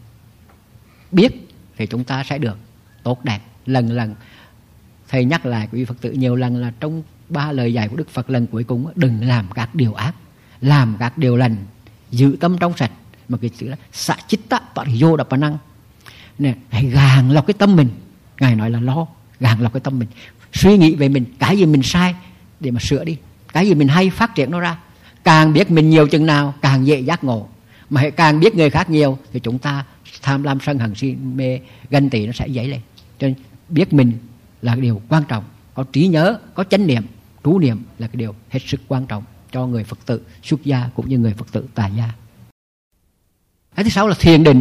biết, thì chúng ta sẽ được tốt đẹp. Lần lần thầy nhắc lại quý Phật tử nhiều lần là trong 3 lời dạy của Đức Phật lần cuối cùng, đừng làm các điều ác, làm các điều lành, giữ tâm trong sạch. Mà cái chữ là xạ chitta pariyo đập năng, hãy gàn lọc cái tâm mình. Ngài nói là lo gàn lọc cái tâm mình, suy nghĩ về mình, cái gì mình sai để mà sửa đi, cái gì mình hay phát triển nó ra. Càng biết mình nhiều chừng nào càng dễ giác ngộ, mà hãy càng biết người khác nhiều thì chúng ta tham lam sân hận si mê ganh tị nó sẽ dấy lên. Cho nên biết mình là điều quan trọng, có trí nhớ, có chánh niệm, trú niệm là cái điều hết sức quan trọng cho người Phật tử xuất gia cũng như người Phật tử tại gia. Cái thứ sáu là thiền định.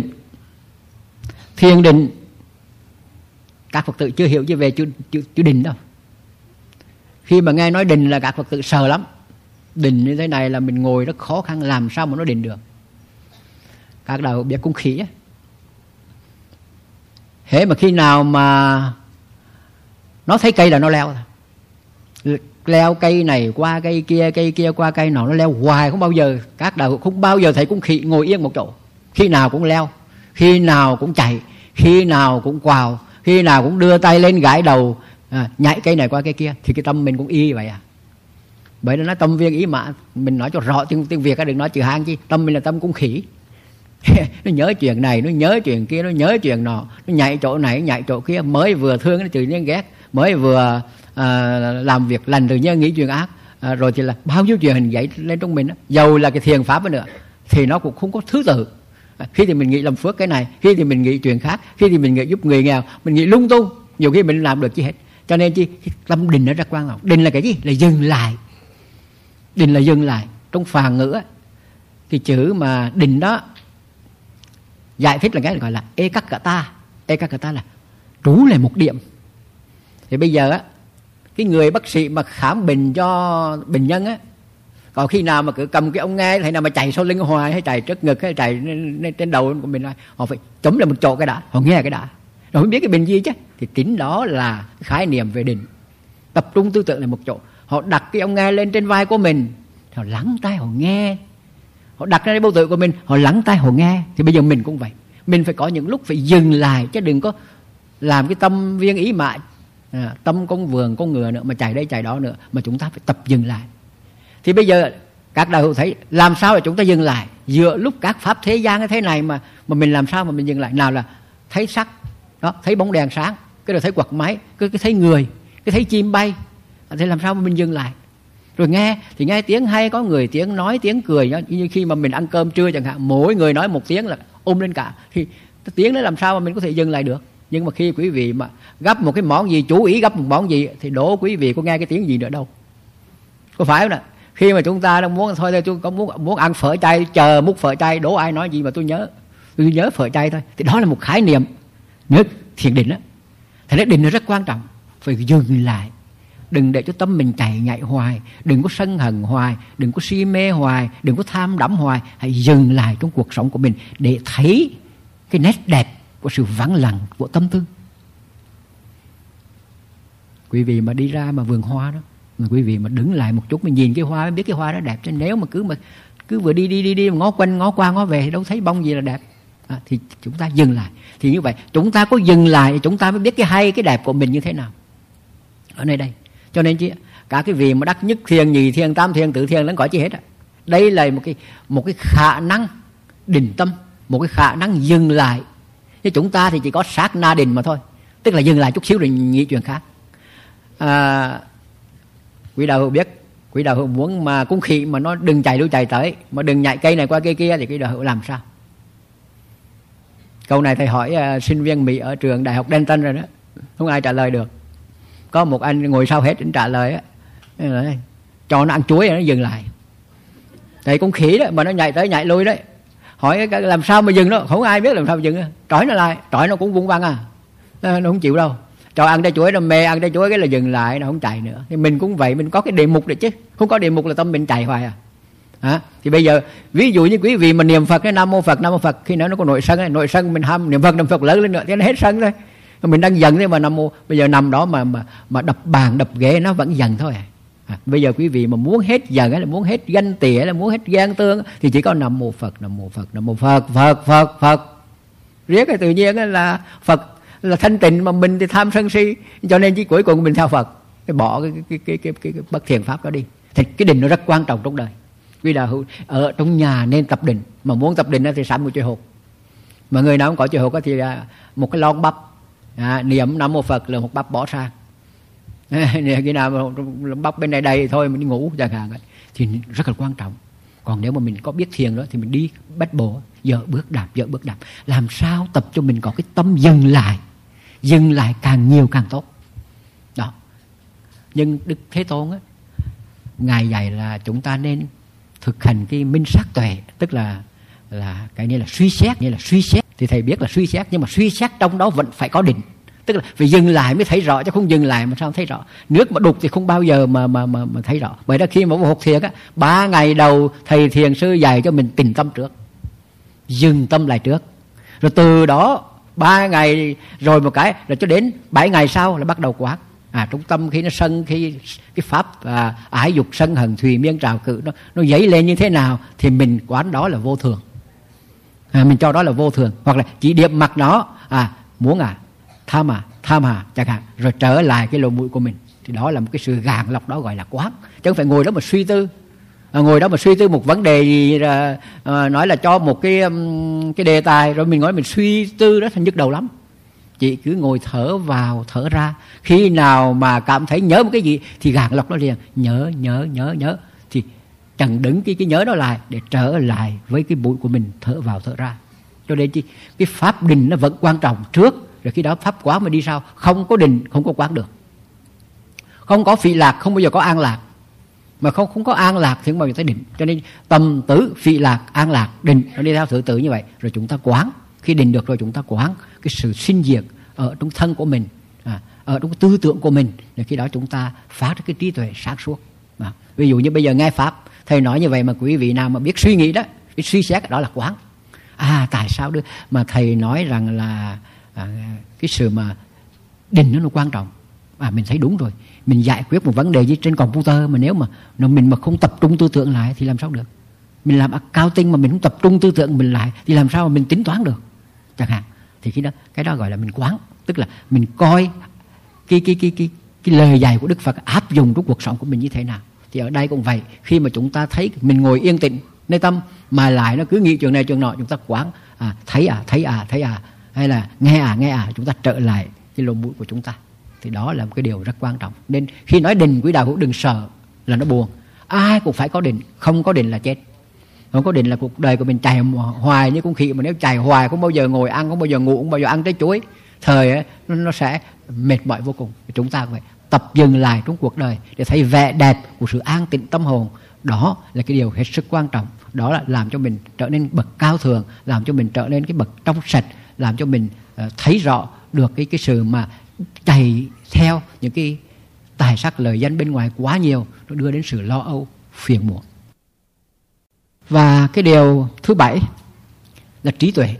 Thiền định các Phật tử chưa hiểu về chữ định đâu. Khi mà nghe nói định là các Phật tử sợ lắm. Định như thế này là mình ngồi rất khó khăn, làm sao mà nó định được. Các đạo biết cung khí á, hễ mà khi nào mà nó thấy cây là nó leo thôi. Leo cây này qua cây kia qua cây nào, nó leo hoài không bao giờ. Các đạo không bao giờ thấy cung khí ngồi yên một chỗ. Khi nào cũng leo, khi nào cũng chạy, khi nào cũng quào, khi nào cũng đưa tay lên gãi đầu, nhảy cây này qua cây kia. Thì cái tâm mình cũng y vậy à. Bởi nên nói tâm viên ý mã, mình nói cho rõ tiếng Việt, đừng nói chữ Hán chi. Tâm mình là tâm cũng khỉ. Nó nhớ chuyện này, nó nhớ chuyện kia, nó nhớ chuyện nọ, nó nhảy chỗ này, nhảy chỗ kia. Mới vừa thương nó tự nhiên ghét, mới vừa làm việc lành tự nhiên nghĩ chuyện ác. Rồi thì là bao nhiêu chuyện hình dậy lên trong mình đó. Dầu là cái thiền pháp nữa thì nó cũng không có thứ tự. Khi thì mình nghĩ làm phước cái này, khi thì mình nghĩ chuyện khác, khi thì mình nghĩ giúp người nghèo, mình nghĩ lung tung, nhiều khi mình làm được chi hết. Cho nên tâm định nó rất quan trọng. Định là cái gì? Là dừng lại. Định là dừng lại. Trong Phạn ngữ cái chữ mà định đó giải thích là cái gọi là ekaggata. Ekaggata là trú lại một điểm. Thì bây giờ cái người bác sĩ mà khám bệnh cho bệnh nhân còn khi nào mà cứ cầm cái ống nghe hay nào mà chạy sau lưng hoài, hay chạy trước ngực, hay chạy trên đầu của mình, họ phải chống lại một chỗ cái đã, họ nghe cái đã, rồi mới biết cái bệnh gì chứ. Thì chính đó là khái niệm về định. Tập trung tư tưởng lại một chỗ. Họ đặt cái ống nghe lên trên vai của mình, họ lắng tai họ nghe. Họ đặt ra bầu tử của mình, họ lắng tai họ nghe. Thì bây giờ mình cũng vậy. Mình phải có những lúc phải dừng lại, chứ đừng có làm cái tâm viên ý mã, tâm con vườn con ngựa nữa, mà chạy đây chạy đó nữa, mà chúng ta phải tập dừng lại. Thì bây giờ các đạo hữu thấy làm sao để chúng ta dừng lại giữa lúc các pháp thế gian thế này mà mình làm sao mà mình dừng lại. Nào là thấy sắc đó, thấy bóng đèn sáng, cái rồi thấy quạt máy, cái thấy người, cái thấy chim bay, thì làm sao mà mình dừng lại. Rồi nghe thì nghe tiếng hay, có người tiếng nói tiếng cười đó. Như khi mà mình ăn cơm trưa chẳng hạn, mỗi người nói một tiếng là ôm lên cả, thì tiếng đó làm sao mà mình có thể dừng lại được. Nhưng mà khi quý vị mà gấp một cái món gì, chú ý gấp một món gì, thì đố quý vị có nghe cái tiếng gì nữa đâu, có phải không ạ? Khi mà chúng ta đang muốn thôi tôi có muốn ăn phở chay, chờ múc phở chay, đố ai nói gì mà tôi nhớ phở chay thôi, thì đó là một khái niệm nhớ thiền định đó. Thế nên định nó rất quan trọng, phải dừng lại, đừng để cho tâm mình chạy nhảy hoài, đừng có sân hận hoài, đừng có si mê hoài, đừng có tham đắm hoài. Hãy dừng lại trong cuộc sống của mình để thấy cái nét đẹp của sự vắng lặng của tâm tư. Quý vị mà đi ra mà vườn hoa đó, mà quý vị mà đứng lại một chút, mình nhìn cái hoa, biết cái hoa đó đẹp. Chứ nếu mà cứ vừa đi mà ngó quanh ngó qua ngó về đâu thấy bông gì là đẹp. Thì chúng ta dừng lại. Thì như vậy chúng ta có dừng lại thì chúng ta mới biết cái hay cái đẹp của mình như thế nào ở nơi đây. Cho nên chứ cả cái vị mà đắc nhất thiền, nhị thiền, tam thiền, tứ thiền nó có chi hết á. Đây là một cái khả năng định tâm, một cái khả năng dừng lại. Chứ chúng ta thì chỉ có sát na định mà thôi, tức là dừng lại chút xíu rồi nghĩ chuyện khác. Quý đạo hữu biết, quý đạo hữu muốn mà con khỉ mà nó đừng chạy đâu chạy tới, mà đừng nhảy cây này qua cây kia thì quý đạo hữu làm sao? Câu này thầy hỏi sinh viên Mỹ ở trường Đại học Denton rồi đó, không ai trả lời được. Có một anh ngồi sau hết anh trả lời á, cho nó ăn chuối nó dừng lại. Tại con khỉ đó mà nó nhảy tới nhảy lui đấy, hỏi làm sao mà dừng đó, không ai biết làm sao mà dừng. Trói nó lại, trói nó cũng vung văng nó không chịu đâu. Cho ăn trái chuối nó mê, ăn trái chuối cái là dừng lại, nó không chạy nữa. Thì mình cũng vậy, mình có cái đề mục đấy chứ, không có đề mục là tâm mình chạy hoài thì bây giờ ví dụ như quý vị mà niệm Phật, cái Nam Mô Phật, khi nó có nội sân mình ham niệm Phật lớn lên nữa thì nó hết sân thôi. Mình đang giận thế mà Nam Mô, bây giờ nằm đó mà đập bàn đập ghế nó vẫn giận thôi. Bây giờ quý vị mà muốn hết giận hay là muốn hết ganh tị hay là muốn hết ghen tương thì chỉ có Nam Mô Phật, Nam Mô Phật, Nam Mô Phật. Riết thì tự nhiên là Phật là thanh tịnh, mà mình thì tham sân si, cho nên chỉ cuối cùng mình theo Phật, bỏ cái bất thiện pháp đó đi. Thì cái định nó rất quan trọng trong đời. Vì là ở trong nhà nên tập định, mà muốn tập định thì sắm một chơi hộp, mà người nào không có chơi hộp thì một cái lon bắp, niệm Nam Mô Phật là một bắp bỏ sang. Khi nào mà bắp bên này đầy thôi mình đi ngủ chẳng hạn, thì rất là quan trọng. Còn nếu mà mình có biết thiền đó thì mình đi bách bộ, dở bước đạp, làm sao tập cho mình có cái tâm dừng lại càng nhiều càng tốt đó. Nhưng Đức Thế Tôn á, ngài dạy là chúng ta nên thực hành cái minh sát tuệ, tức là cái này là suy xét, thì thầy biết là suy xét, nhưng mà suy xét trong đó vẫn phải có định, tức là phải dừng lại mới thấy rõ, chứ không dừng lại mà sao thấy rõ. Nước mà đục thì không bao giờ mà thấy rõ. Bởi đó khi mà học thiền á, 3 ngày đầu thầy thiền sư dạy cho mình tĩnh tâm trước, dừng tâm lại trước, rồi từ đó 3 ngày rồi một cái, rồi cho đến 7 ngày sau là bắt đầu quán. Trong tâm khi nó sân, khi cái pháp ái dục sân hận thùy miên trào cự nó dấy lên như thế nào thì mình quán đó là vô thường, mình cho đó là vô thường, hoặc là chỉ điểm mặt nó muốn tham chẳng hạn, rồi trở lại cái lỗ mũi của mình, thì đó là một cái sự gạn lọc, đó gọi là quán, chứ không phải ngồi đó mà suy tư. Ngồi đó mà suy tư một vấn đề gì nói là cho một cái đề tài, rồi mình nói mình suy tư đó thành nhức đầu lắm. Chị cứ ngồi thở vào thở ra, khi nào mà cảm thấy nhớ một cái gì thì gạn lọc nó liền, nhớ thì chẳng đứng cái nhớ đó lại để trở lại với cái mũi của mình, thở vào thở ra. Cho nên cái pháp định nó vẫn quan trọng trước, rồi khi đó pháp quán mới đi sau. Không có định không có quán được, không có phị lạc không bao giờ có an lạc, mà không có an lạc thì không bao giờ tới định. Cho nên tầm tứ phị lạc an lạc định nó đi theo thứ tự như vậy, rồi chúng ta quán. Khi định được rồi chúng ta quán cái sự sinh diệt ở trong thân của mình, ở trong tư tưởng của mình, rồi khi đó chúng ta phát ra cái trí tuệ sáng suốt. Ví dụ như bây giờ nghe pháp thầy nói như vậy, mà quý vị nào mà biết suy nghĩ đó, biết suy xét, đó là quán. Tại sao mà thầy nói rằng là cái sự mà định nó quan trọng. Mình thấy đúng rồi, mình giải quyết một vấn đề gì trên computer, mà nếu mà mình mà không tập trung tư tưởng lại thì làm sao được. Mình làm accounting mà mình không tập trung tư tưởng mình lại thì làm sao mà mình tính toán được chẳng hạn. Thì cái đó gọi là mình quán, tức là mình coi cái lời dạy của Đức Phật áp dụng trong cuộc sống của mình như thế nào. Thì ở đây cũng vậy, khi mà chúng ta thấy mình ngồi yên tĩnh nơi tâm mà lại nó cứ nghĩ chuyện này chuyện nọ, chúng ta quán thấy hay là nghe chúng ta trở lại cái lỗ mũi của chúng ta. Thì đó là một cái điều rất quan trọng. Nên khi nói định, quý đạo hữu đừng sợ là nó buồn. Ai cũng phải có định, không có định là chết. Không có định là cuộc đời của mình chạy hoài như con khỉ, mà nếu chạy hoài không bao giờ ngồi ăn, không bao giờ ngủ, không bao giờ ăn trái chuối, thời ấy, nó sẽ mệt mỏi vô cùng. Chúng ta phải tập dừng lại trong cuộc đời để thấy vẻ đẹp của sự an tịnh tâm hồn. Đó là cái điều hết sức quan trọng. Đó là làm cho mình trở nên bậc cao thượng, làm cho mình trở nên cái bậc trong sạch, làm cho mình thấy rõ được cái sự mà chạy theo những cái tài sắc lời danh bên ngoài quá nhiều, nó đưa đến sự lo âu, phiền muộn. Và cái điều thứ 7 là trí tuệ.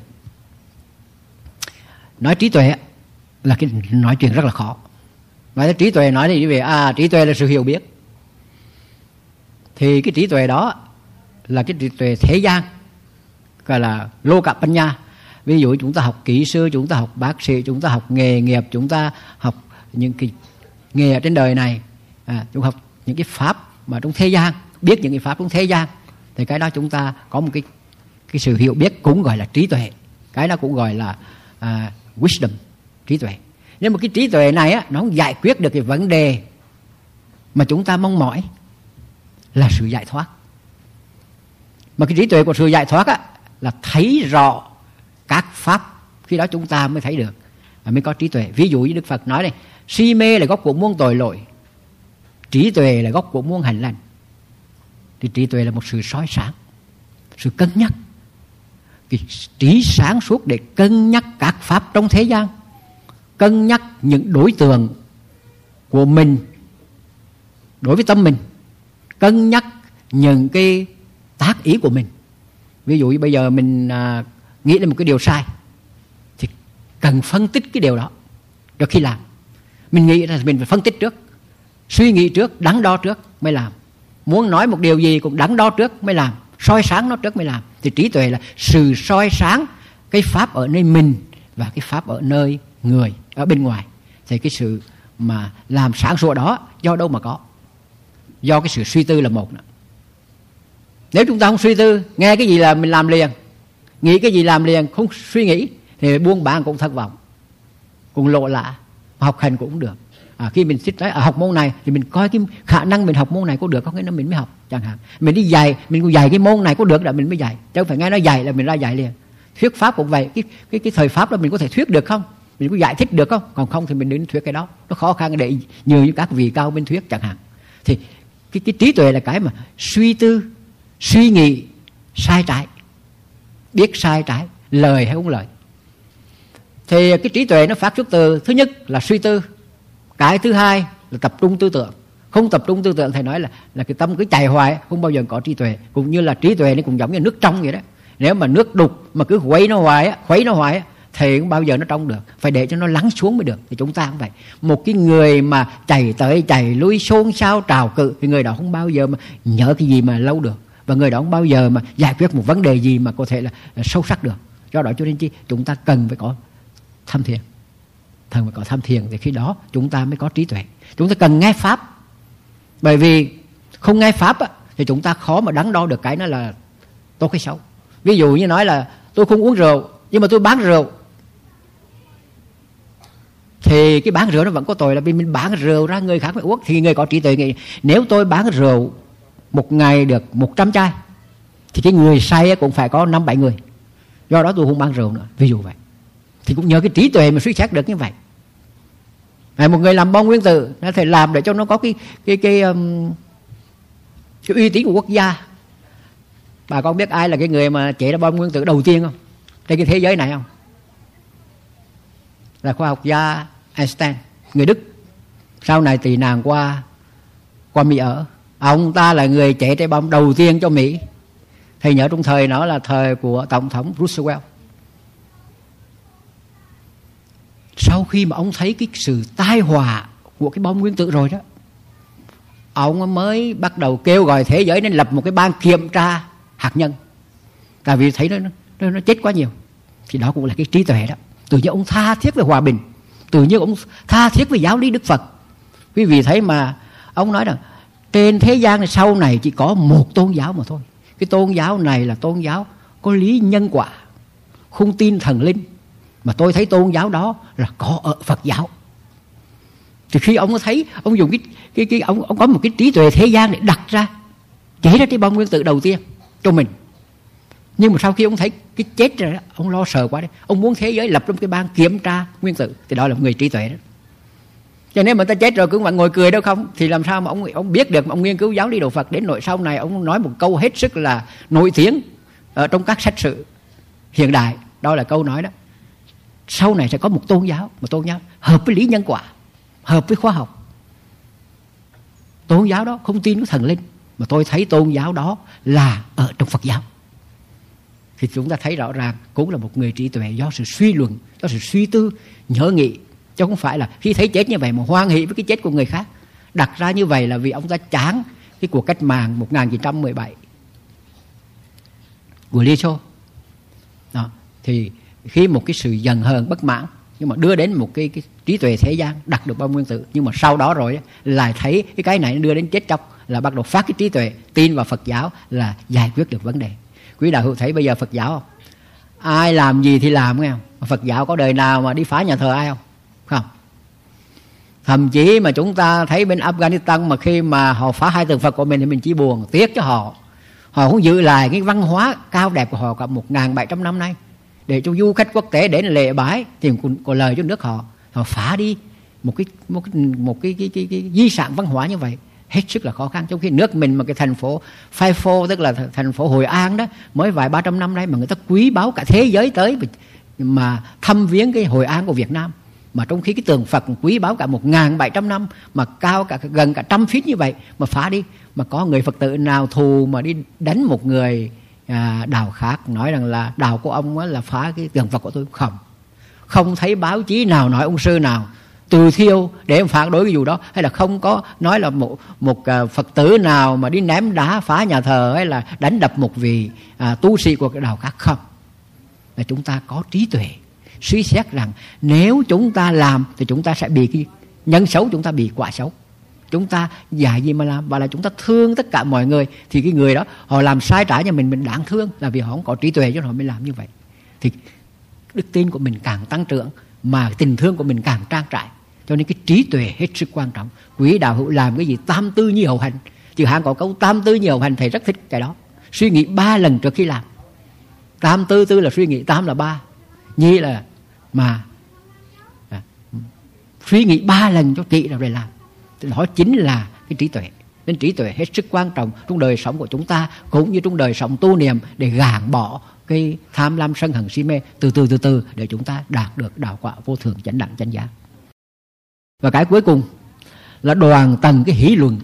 Nói trí tuệ là cái nói chuyện rất là khó. Nói trí tuệ, nói thì về trí tuệ là sự hiểu biết. Thì cái trí tuệ đó là cái trí tuệ thế gian, gọi là lô cạปัญญา. Ví dụ chúng ta học kỹ sư, chúng ta học bác sĩ, chúng ta học nghề nghiệp, chúng ta học những cái nghề ở trên đời này, chúng học những cái pháp mà trong thế gian, biết những cái pháp trong thế gian, thì cái đó chúng ta có một cái sự hiểu biết, cũng gọi là trí tuệ. Cái đó cũng gọi là wisdom, trí tuệ. Nhưng mà cái trí tuệ này á, nó không giải quyết được cái vấn đề mà chúng ta mong mỏi là sự giải thoát. Mà cái trí tuệ của sự giải thoát á, là thấy rõ các pháp, khi đó chúng ta mới thấy được và mới có trí tuệ. Ví dụ như Đức Phật nói này, si mê là gốc của muôn tội lỗi, trí tuệ là gốc của muôn hạnh lành. Thì trí tuệ là một sự soi sáng, sự cân nhắc, cái trí sáng suốt để cân nhắc các pháp trong thế gian, cân nhắc những đối tượng của mình đối với tâm mình, cân nhắc những cái tác ý của mình. Ví dụ như bây giờ mình nghĩ đến một cái điều sai thì cần phân tích cái điều đó trước khi làm. Mình nghĩ là mình phải phân tích trước, suy nghĩ trước, đắn đo trước mới làm. Muốn nói một điều gì cũng đắn đo trước mới làm, soi sáng nó trước mới làm. Thì trí tuệ là sự soi sáng cái pháp ở nơi mình và cái pháp ở nơi người, ở bên ngoài. Thì cái sự mà làm sáng suốt đó do đâu mà có? Do cái sự suy tư là một. Nếu chúng ta không suy tư, nghe cái gì là mình làm liền, nghĩ cái gì làm liền, không suy nghĩ, thì buôn bán cũng thất vọng, cũng lộ lạ, học hành cũng không được. Khi mình thích nói học môn này thì mình coi cái khả năng mình học môn này có được không, cái nó mình mới học chẳng hạn. Mình đi dạy, mình cũng dạy cái môn này có được là mình mới dạy, chứ không phải nghe nó dạy là mình ra dạy liền. Thuyết pháp cũng vậy, cái thời pháp đó mình có thể thuyết được không, mình có giải thích được không, còn không thì mình đến thuyết cái đó nó khó khăn để như các vị cao bên thuyết chẳng hạn. Thì cái trí tuệ là cái mà suy tư, suy nghĩ sai trái, biết sai trái, lời hay không lời. Thì cái trí tuệ nó phát xuất từ, thứ nhất là suy tư, cái thứ hai là tập trung tư tưởng. Không tập trung tư tưởng thầy nói là cái tâm cứ chạy hoài, không bao giờ có trí tuệ. Cũng như là trí tuệ nó cũng giống như nước trong vậy đó. Nếu mà nước đục mà cứ khuấy nó hoài thì không bao giờ nó trong được, phải để cho nó lắng xuống mới được. Thì chúng ta cũng vậy. Một cái người mà chạy tới chạy lui, xôn xao trào cự, thì người đó không bao giờ mà nhớ cái gì mà lâu được, và người đó không bao giờ mà giải quyết một vấn đề gì mà có thể là sâu sắc được. Do đó cho nên chi chúng ta cần phải có tham thiền. Cần phải có tham thiền thì khi đó chúng ta mới có trí tuệ. Chúng ta cần nghe pháp, bởi vì không nghe pháp á, thì chúng ta khó mà đắn đo được cái nó là tốt hay xấu. Ví dụ như nói là tôi không uống rượu nhưng mà tôi bán rượu, thì cái bán rượu nó vẫn có tội, là vì mình bán rượu ra người khác phải uống. Thì người có trí tuệ nghĩ nếu tôi bán rượu một ngày được 100 chai thì cái người say cũng phải có 5-7 người, do đó tôi không bán rượu nữa, ví dụ vậy. Thì cũng nhờ cái trí tuệ mà suy xét được như vậy. Một người làm bom nguyên tử nó thể làm để cho nó có cái uy tín của quốc gia. Bà con biết ai là cái người mà chế ra bom nguyên tử đầu tiên không trên cái thế giới này không? Là khoa học gia Einstein, người Đức, sau này tị nạn qua Mỹ ở. Ông ta là người chế trái bom đầu tiên cho Mỹ. Thầy nhớ trong thời đó là thời của Tổng thống Roosevelt. Sau khi mà ông thấy cái sự tai họa của cái bom nguyên tử rồi đó, ông mới bắt đầu kêu gọi thế giới nên lập một cái ban kiểm tra hạt nhân. Tại vì thấy nó chết quá nhiều. Thì đó cũng là cái trí tuệ đó. Tự nhiên ông tha thiết về hòa bình, tự nhiên ông tha thiết về giáo lý Đức Phật. Quý vị thấy mà ông nói rằng trên thế gian này sau này chỉ có một tôn giáo mà thôi. Cái tôn giáo này là tôn giáo có lý nhân quả, không tin thần linh. Mà tôi thấy tôn giáo đó là có ở Phật giáo. Thì khi ông thấy, ông dùng ông có một cái trí tuệ thế gian để đặt ra, chế ra cái bom nguyên tử đầu tiên cho mình. Nhưng mà sau khi ông thấy cái chết rồi đó, ông lo sợ quá đấy. Ông muốn thế giới lập trong cái ban kiểm tra nguyên tử. Thì đó là một người trí tuệ đó. Cho nên mà ta chết rồi cũng vẫn ngồi cười đâu không, thì làm sao mà ông biết được, mà ông nghiên cứu giáo lý đạo Phật đến nội sau này ông nói một câu hết sức là nổi tiếng ở trong các sách sử hiện đại. Đó là câu nói đó: sau này sẽ có một tôn giáo hợp với lý nhân quả, hợp với khoa học. Tôn giáo đó không tin có thần linh, mà tôi thấy tôn giáo đó là ở trong Phật giáo. Thì chúng ta thấy rõ ràng cũng là một người trí tuệ do sự suy luận, do sự suy tư, nhớ nghĩ, chứ không phải là khi thấy chết như vậy mà hoan hỷ với cái chết của người khác. Đặt ra như vậy là vì ông ta chán cái cuộc cách mạng 1917 của Liên Xô. Đó. Thì khi một cái sự giận hờn bất mãn, nhưng mà đưa đến một cái trí tuệ thế gian đặt được ba nguyên tử, nhưng mà sau đó rồi lại thấy cái này đưa đến chết chóc, là bắt đầu phát cái trí tuệ tin vào Phật giáo là giải quyết được vấn đề. Quý đạo hữu thấy bây giờ Phật giáo không? Ai làm gì thì làm, nghe không? Phật giáo có đời nào mà đi phá nhà thờ ai không? Không. Thậm chí mà chúng ta thấy bên Afghanistan mà khi mà họ phá hai tượng Phật của mình thì mình chỉ buồn tiếc cho họ. Họ cũng giữ lại cái văn hóa cao đẹp của họ cả 1.700 năm nay, để cho du khách quốc tế đến lễ bái thì có lời cho nước họ. Họ phá đi một cái di sản văn hóa như vậy hết sức là khó khăn. Trong khi nước mình mà cái thành phố Phai Phô, tức là thành phố Hội An đó, mới vài 300 năm nay mà người ta quý báu cả thế giới tới mà thăm viếng cái Hội An của Việt Nam. Mà trong khi cái tượng Phật quý báu cả 1.700 năm mà cao cả gần cả 100 feet như vậy mà phá đi, mà có người Phật tử nào thù mà đi đánh một người đạo khác, nói rằng là đạo của ông là phá cái tượng Phật của tôi? Không thấy báo chí nào nói ông sư nào từ thiêu để phản đối cái vụ đó, hay là không có nói là một Phật tử nào mà đi ném đá phá nhà thờ hay là đánh đập một vị tu sĩ của cái đạo khác. Không. Là chúng ta có trí tuệ suy xét rằng nếu chúng ta làm thì chúng ta sẽ bị cái nhân xấu, chúng ta bị quả xấu. Chúng ta dạy gì mà làm, và là chúng ta thương tất cả mọi người, thì cái người đó họ làm sai trái nhà mình đáng thương, là vì họ không có trí tuệ cho họ mới làm như vậy. Thì đức tin của mình càng tăng trưởng mà tình thương của mình càng trang trải. Cho nên cái trí tuệ hết sức quan trọng. Quý đạo hữu làm cái gì tam tư nhi hậu hành, chứ Hán có câu tam tư nhi hậu hành, thầy rất thích cái đó. Suy nghĩ 3 lần trước khi làm. Tam tư là suy nghĩ, tam là 3, nhi là mà suy nghĩ 3 lần cho kỹ rồi làm. Đó chính là cái trí tuệ. Nên trí tuệ hết sức quan trọng trong đời sống của chúng ta, cũng như trong đời sống tu niệm, để gạn bỏ cái tham lam sân hận si mê từ từ để chúng ta đạt được đạo quả vô thượng chánh đẳng chánh giác. Và cái cuối cùng là đoàn tầng cái hỷ luận.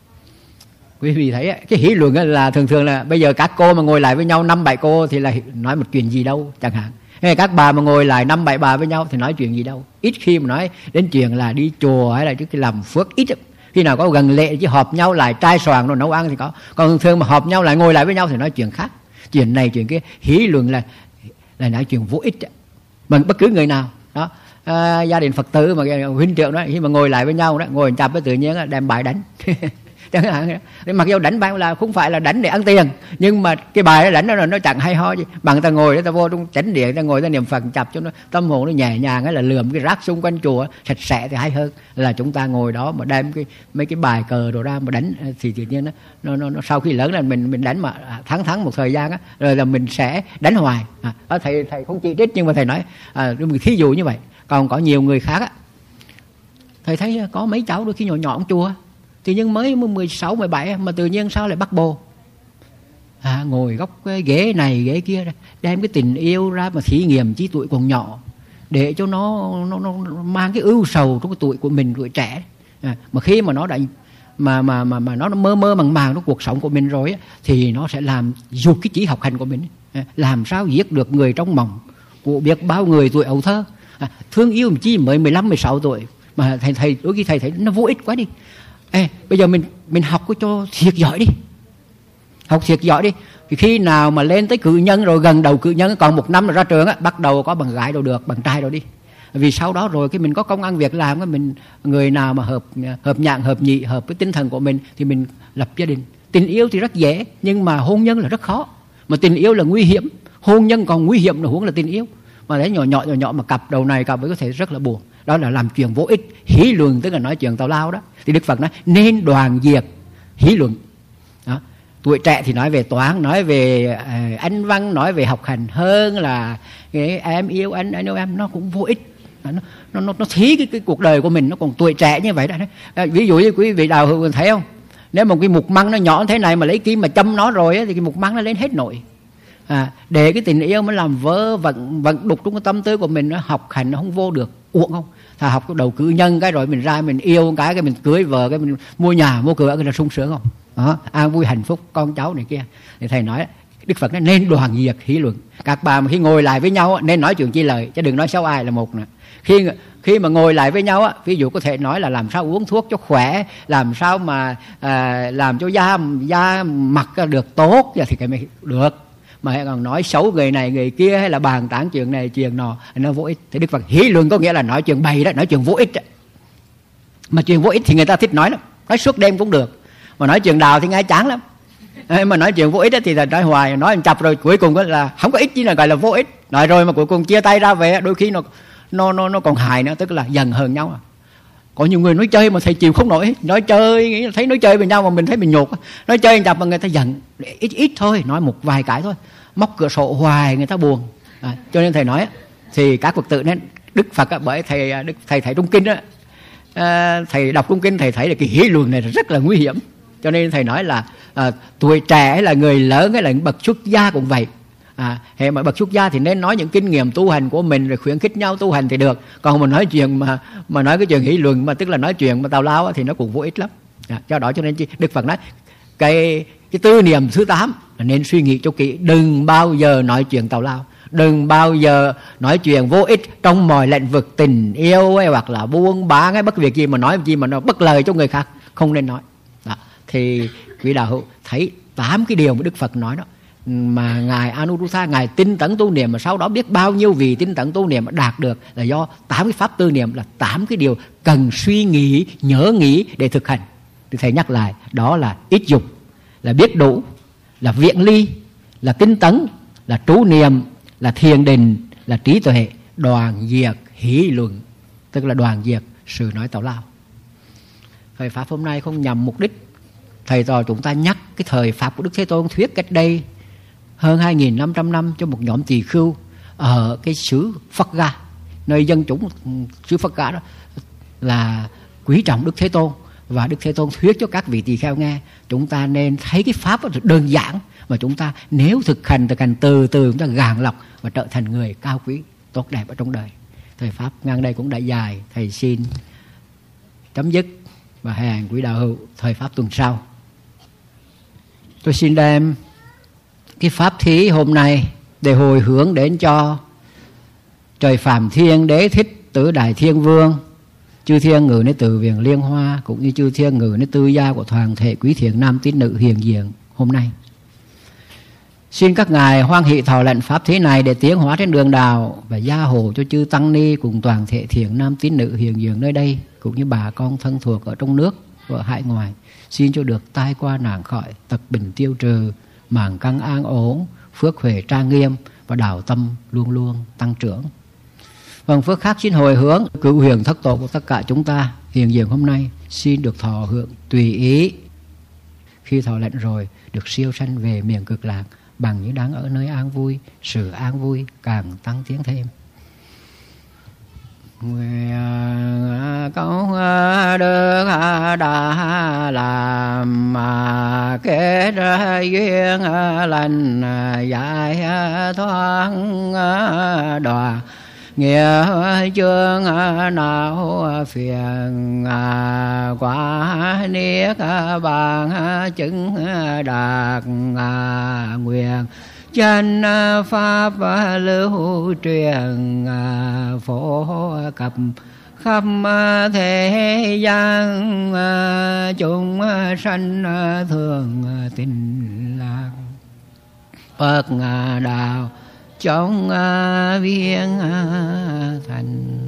Quý vị thấy cái hỷ luận là thường là bây giờ các cô mà ngồi lại với nhau 5-7 cô thì là nói một chuyện gì đâu chẳng hạn. Hay các bà mà ngồi lại 5-7 bà với nhau thì nói chuyện gì đâu. Ít khi mà nói đến chuyện là đi chùa hay là cái làm phước, ít. Khi nào có gần lễ chứ họp nhau lại trai soàn rồi nấu ăn thì có. Còn thường mà họp nhau lại ngồi lại với nhau thì nói chuyện khác. Chuyện này chuyện kia, hỷ luận là nói chuyện vô ích. Mà bất cứ người nào đó, gia đình Phật tử mà huynh trưởng đó, khi mà ngồi lại với nhau đó, ngồi chập với tự nhiên đem bài đánh. Chẳng hạn, mặc dù đánh bài là không phải là đánh để ăn tiền, nhưng mà cái bài đó đánh đó là nó chẳng hay ho gì bằng ta ngồi đó, ta vô trong chánh điện, ta ngồi ta niệm Phật chập cho nó tâm hồn nó nhẹ nhàng, là lượm cái rác xung quanh chùa sạch sẽ thì hay hơn là chúng ta ngồi đó mà đem mấy cái bài cờ đồ ra mà đánh. Thì tự nhiên nó sau khi lớn là mình đánh mà thắng một thời gian á, rồi là mình sẽ đánh hoài. Thầy không chỉ trích, nhưng mà thầy nói thí dụ như vậy. Còn có nhiều người khác á, thầy thấy có mấy cháu đôi khi nhỏ trong chùa, tự nhiên mới 16, 17 mà tự nhiên sao lại bắt bồ, ngồi góc cái ghế này ghế kia, đem cái tình yêu ra mà thí nghiệm chí tuổi còn nhỏ, để cho nó mang cái ưu sầu trong cái tuổi của mình, tuổi trẻ. Mà khi mà nó đã mà nó mơ màng trong cuộc sống của mình rồi á, thì nó sẽ làm dục cái trí học hành của mình. Làm sao giết được người trong mộng của biết bao người tuổi ấu thơ. Thương yêu một chi mới 15, 16 tuổi mà thầy đôi khi thầy thấy nó vô ích quá đi. Bây giờ mình học cho thiệt giỏi đi, học thiệt giỏi đi. Thì khi nào mà lên tới cử nhân rồi, gần đầu cử nhân còn 1 năm là ra trường á, bắt đầu có bằng gái đâu được, bằng trai đâu đi. Vì sau đó rồi cái mình có công ăn việc làm, mình người nào mà hợp nhạn hợp nhị, hợp với tinh thần của mình thì mình lập gia đình. Tình yêu thì rất dễ, nhưng mà hôn nhân là rất khó. Mà tình yêu là nguy hiểm, hôn nhân còn nguy hiểm nữa, huống là tình yêu. Mà thấy nhỏ mà cặp đầu này cặp ấy có thể rất là buồn. Đó là làm chuyện vô ích. Hỷ luận tức là nói chuyện tào lao đó. Thì Đức Phật nói nên đoàn diệt hỷ luận đó. Tuổi trẻ thì nói về toán, nói về anh văn, nói về học hành hơn là em yêu anh yêu em, nó cũng vô ích. nó thí cái cuộc đời của mình nó còn tuổi trẻ như vậy đấy. Ví dụ như quý vị đạo hữu thấy không, nếu một cái mục măng nó nhỏ thế này mà lấy kim mà châm nó rồi ấy, thì cái mục măng nó lên hết nổi. Để cái tình yêu mới làm vỡ vận đục trong cái tâm tư của mình, nó học hành nó không vô được, uổng không? Thà học cái đầu cử nhân cái rồi mình ra mình yêu cái mình cưới vợ, cái mình mua nhà mua cửa, cái là sung sướng không? Đó, an vui hạnh phúc con cháu này kia. Thì thầy nói Đức Phật nói nên đoàn diệt hỷ luận. Các bà mà khi ngồi lại với nhau nên nói chuyện chi lời, chứ đừng nói xấu ai là một nè. Khi mà ngồi lại với nhau á, ví dụ có thể nói là làm sao uống thuốc cho khỏe, làm sao mà làm cho da mặt được tốt, thì cái này được. Mà còn nói xấu người này người kia hay là bàn tán chuyện này chuyện nọ, nó vô ích. Thì Đức Phật hỷ luận có nghĩa là nói chuyện bày đó, nói chuyện vô ích đó. Mà chuyện vô ích thì người ta thích nói lắm, nói suốt đêm cũng được. Mà nói chuyện đào thì nghe chán lắm. Mà nói chuyện vô ích thì là nói hoài, nói chập rồi cuối cùng là không có ích, chỉ là gọi là vô ích. Nói rồi mà cuối cùng chia tay ra về, đôi khi nó còn hài nữa, tức là dần hờn nhau. Có nhiều người nói chơi mà thầy chịu không nổi, nói chơi thấy nói chơi với nhau mà mình thấy mình nhột, nói chơi chập mà người ta giận, ít thôi, nói một vài cái thôi, móc cửa sổ hoài người ta buồn. Cho nên thầy nói thì các Phật tử nên Đức Phật bởi thầy thấy trong kinh đó, thầy đọc trong kinh thầy thấy là cái hỷ luận này rất là nguy hiểm. Cho nên thầy nói là tuổi trẻ hay là người lớn hay là bậc xuất gia cũng vậy. Hệ mà bậc xuất gia thì nên nói những kinh nghiệm tu hành của mình rồi khuyến khích nhau tu hành thì được. Còn mình nói chuyện mà nói cái chuyện hỷ luận mà tức là nói chuyện mà tào lao thì nó cũng vô ích lắm. Do đó cho nên Đức Phật nói cái tư niệm thứ 8 là nên suy nghĩ cho kỹ, đừng bao giờ nói chuyện tào lao, đừng bao giờ nói chuyện vô ích trong mọi lĩnh vực tình yêu hay hoặc là buôn bán hay bất việc gì mà nói gì mà nó bất lợi cho người khác, không nên nói. Thì quý đạo hữu thấy 8 cái điều mà Đức Phật nói đó, mà ngài Anuruddha ngài tinh tấn tu niệm mà sau đó biết bao nhiêu vì tinh tấn tu niệm mà đạt được là do 8 cái pháp tư niệm, là 8 cái điều cần suy nghĩ nhớ nghĩ để thực hành. Thì thầy nhắc lại, đó là ít dục, là biết đủ, là viện ly, là tinh tấn, là trú niệm, là thiền định, là trí tuệ, đoàn diệt hỷ luận, tức là đoàn diệt sự nói tào lao. Thời pháp hôm nay không nhằm mục đích thầy trò chúng ta nhắc cái thời pháp của Đức Thế Tôn thuyết cách đây hơn 2.500 năm cho một nhóm tỳ khưu ở cái xứ Phật Ga, nơi dân chúng xứ Phật Ga đó là quý trọng Đức Thế Tôn, và Đức Thế Tôn thuyết cho các vị tỳ kheo nghe. Chúng ta nên thấy cái pháp đó đơn giản mà chúng ta nếu thực hành từ từ chúng ta gạn lọc và trở thành người cao quý tốt đẹp ở trong đời. Thời pháp ngang đây cũng đã dài, thầy xin chấm dứt và hẹn quý đạo hữu thời pháp tuần sau. Tôi xin đem cái pháp thí hôm nay để hồi hướng đến cho trời Phạm Thiên Đế Thích Tứ Đại Thiên Vương, chư thiên ngự nơi từ viện Liên Hoa, cũng như chư thiên ngự nơi tư gia của toàn thể quý thiện nam tín nữ hiện diện hôm nay. Xin các ngài hoan hỷ thọ lệnh pháp thí này để tiến hóa trên đường đạo và gia hộ cho chư tăng ni cùng toàn thể thiện nam tín nữ hiện diện nơi đây, cũng như bà con thân thuộc ở trong nước và hải ngoại. Xin cho được tai qua nạn khỏi, tật bình tiêu trừ, màng căn an ổn, phước huệ trang nghiêm và đạo tâm luôn luôn tăng trưởng. Phần phước khác xin hồi hướng cửu huyền thất tổ của tất cả chúng ta hiện diện hôm nay, xin được thọ hưởng tùy ý. Khi thọ lệnh rồi được siêu sanh về miền cực lạc bằng những đáng ở nơi an vui, sự an vui càng tăng tiến thêm. Nguyện công đức đã làm mà kết duyên lành giải thoát đoàn nghĩa chương nào phiền quả niết bàn chứng đạt nguyện chân pháp lưu truyền phổ cập khắp thế gian, chúng sanh thường tin lạc Phật đạo trong viên thành.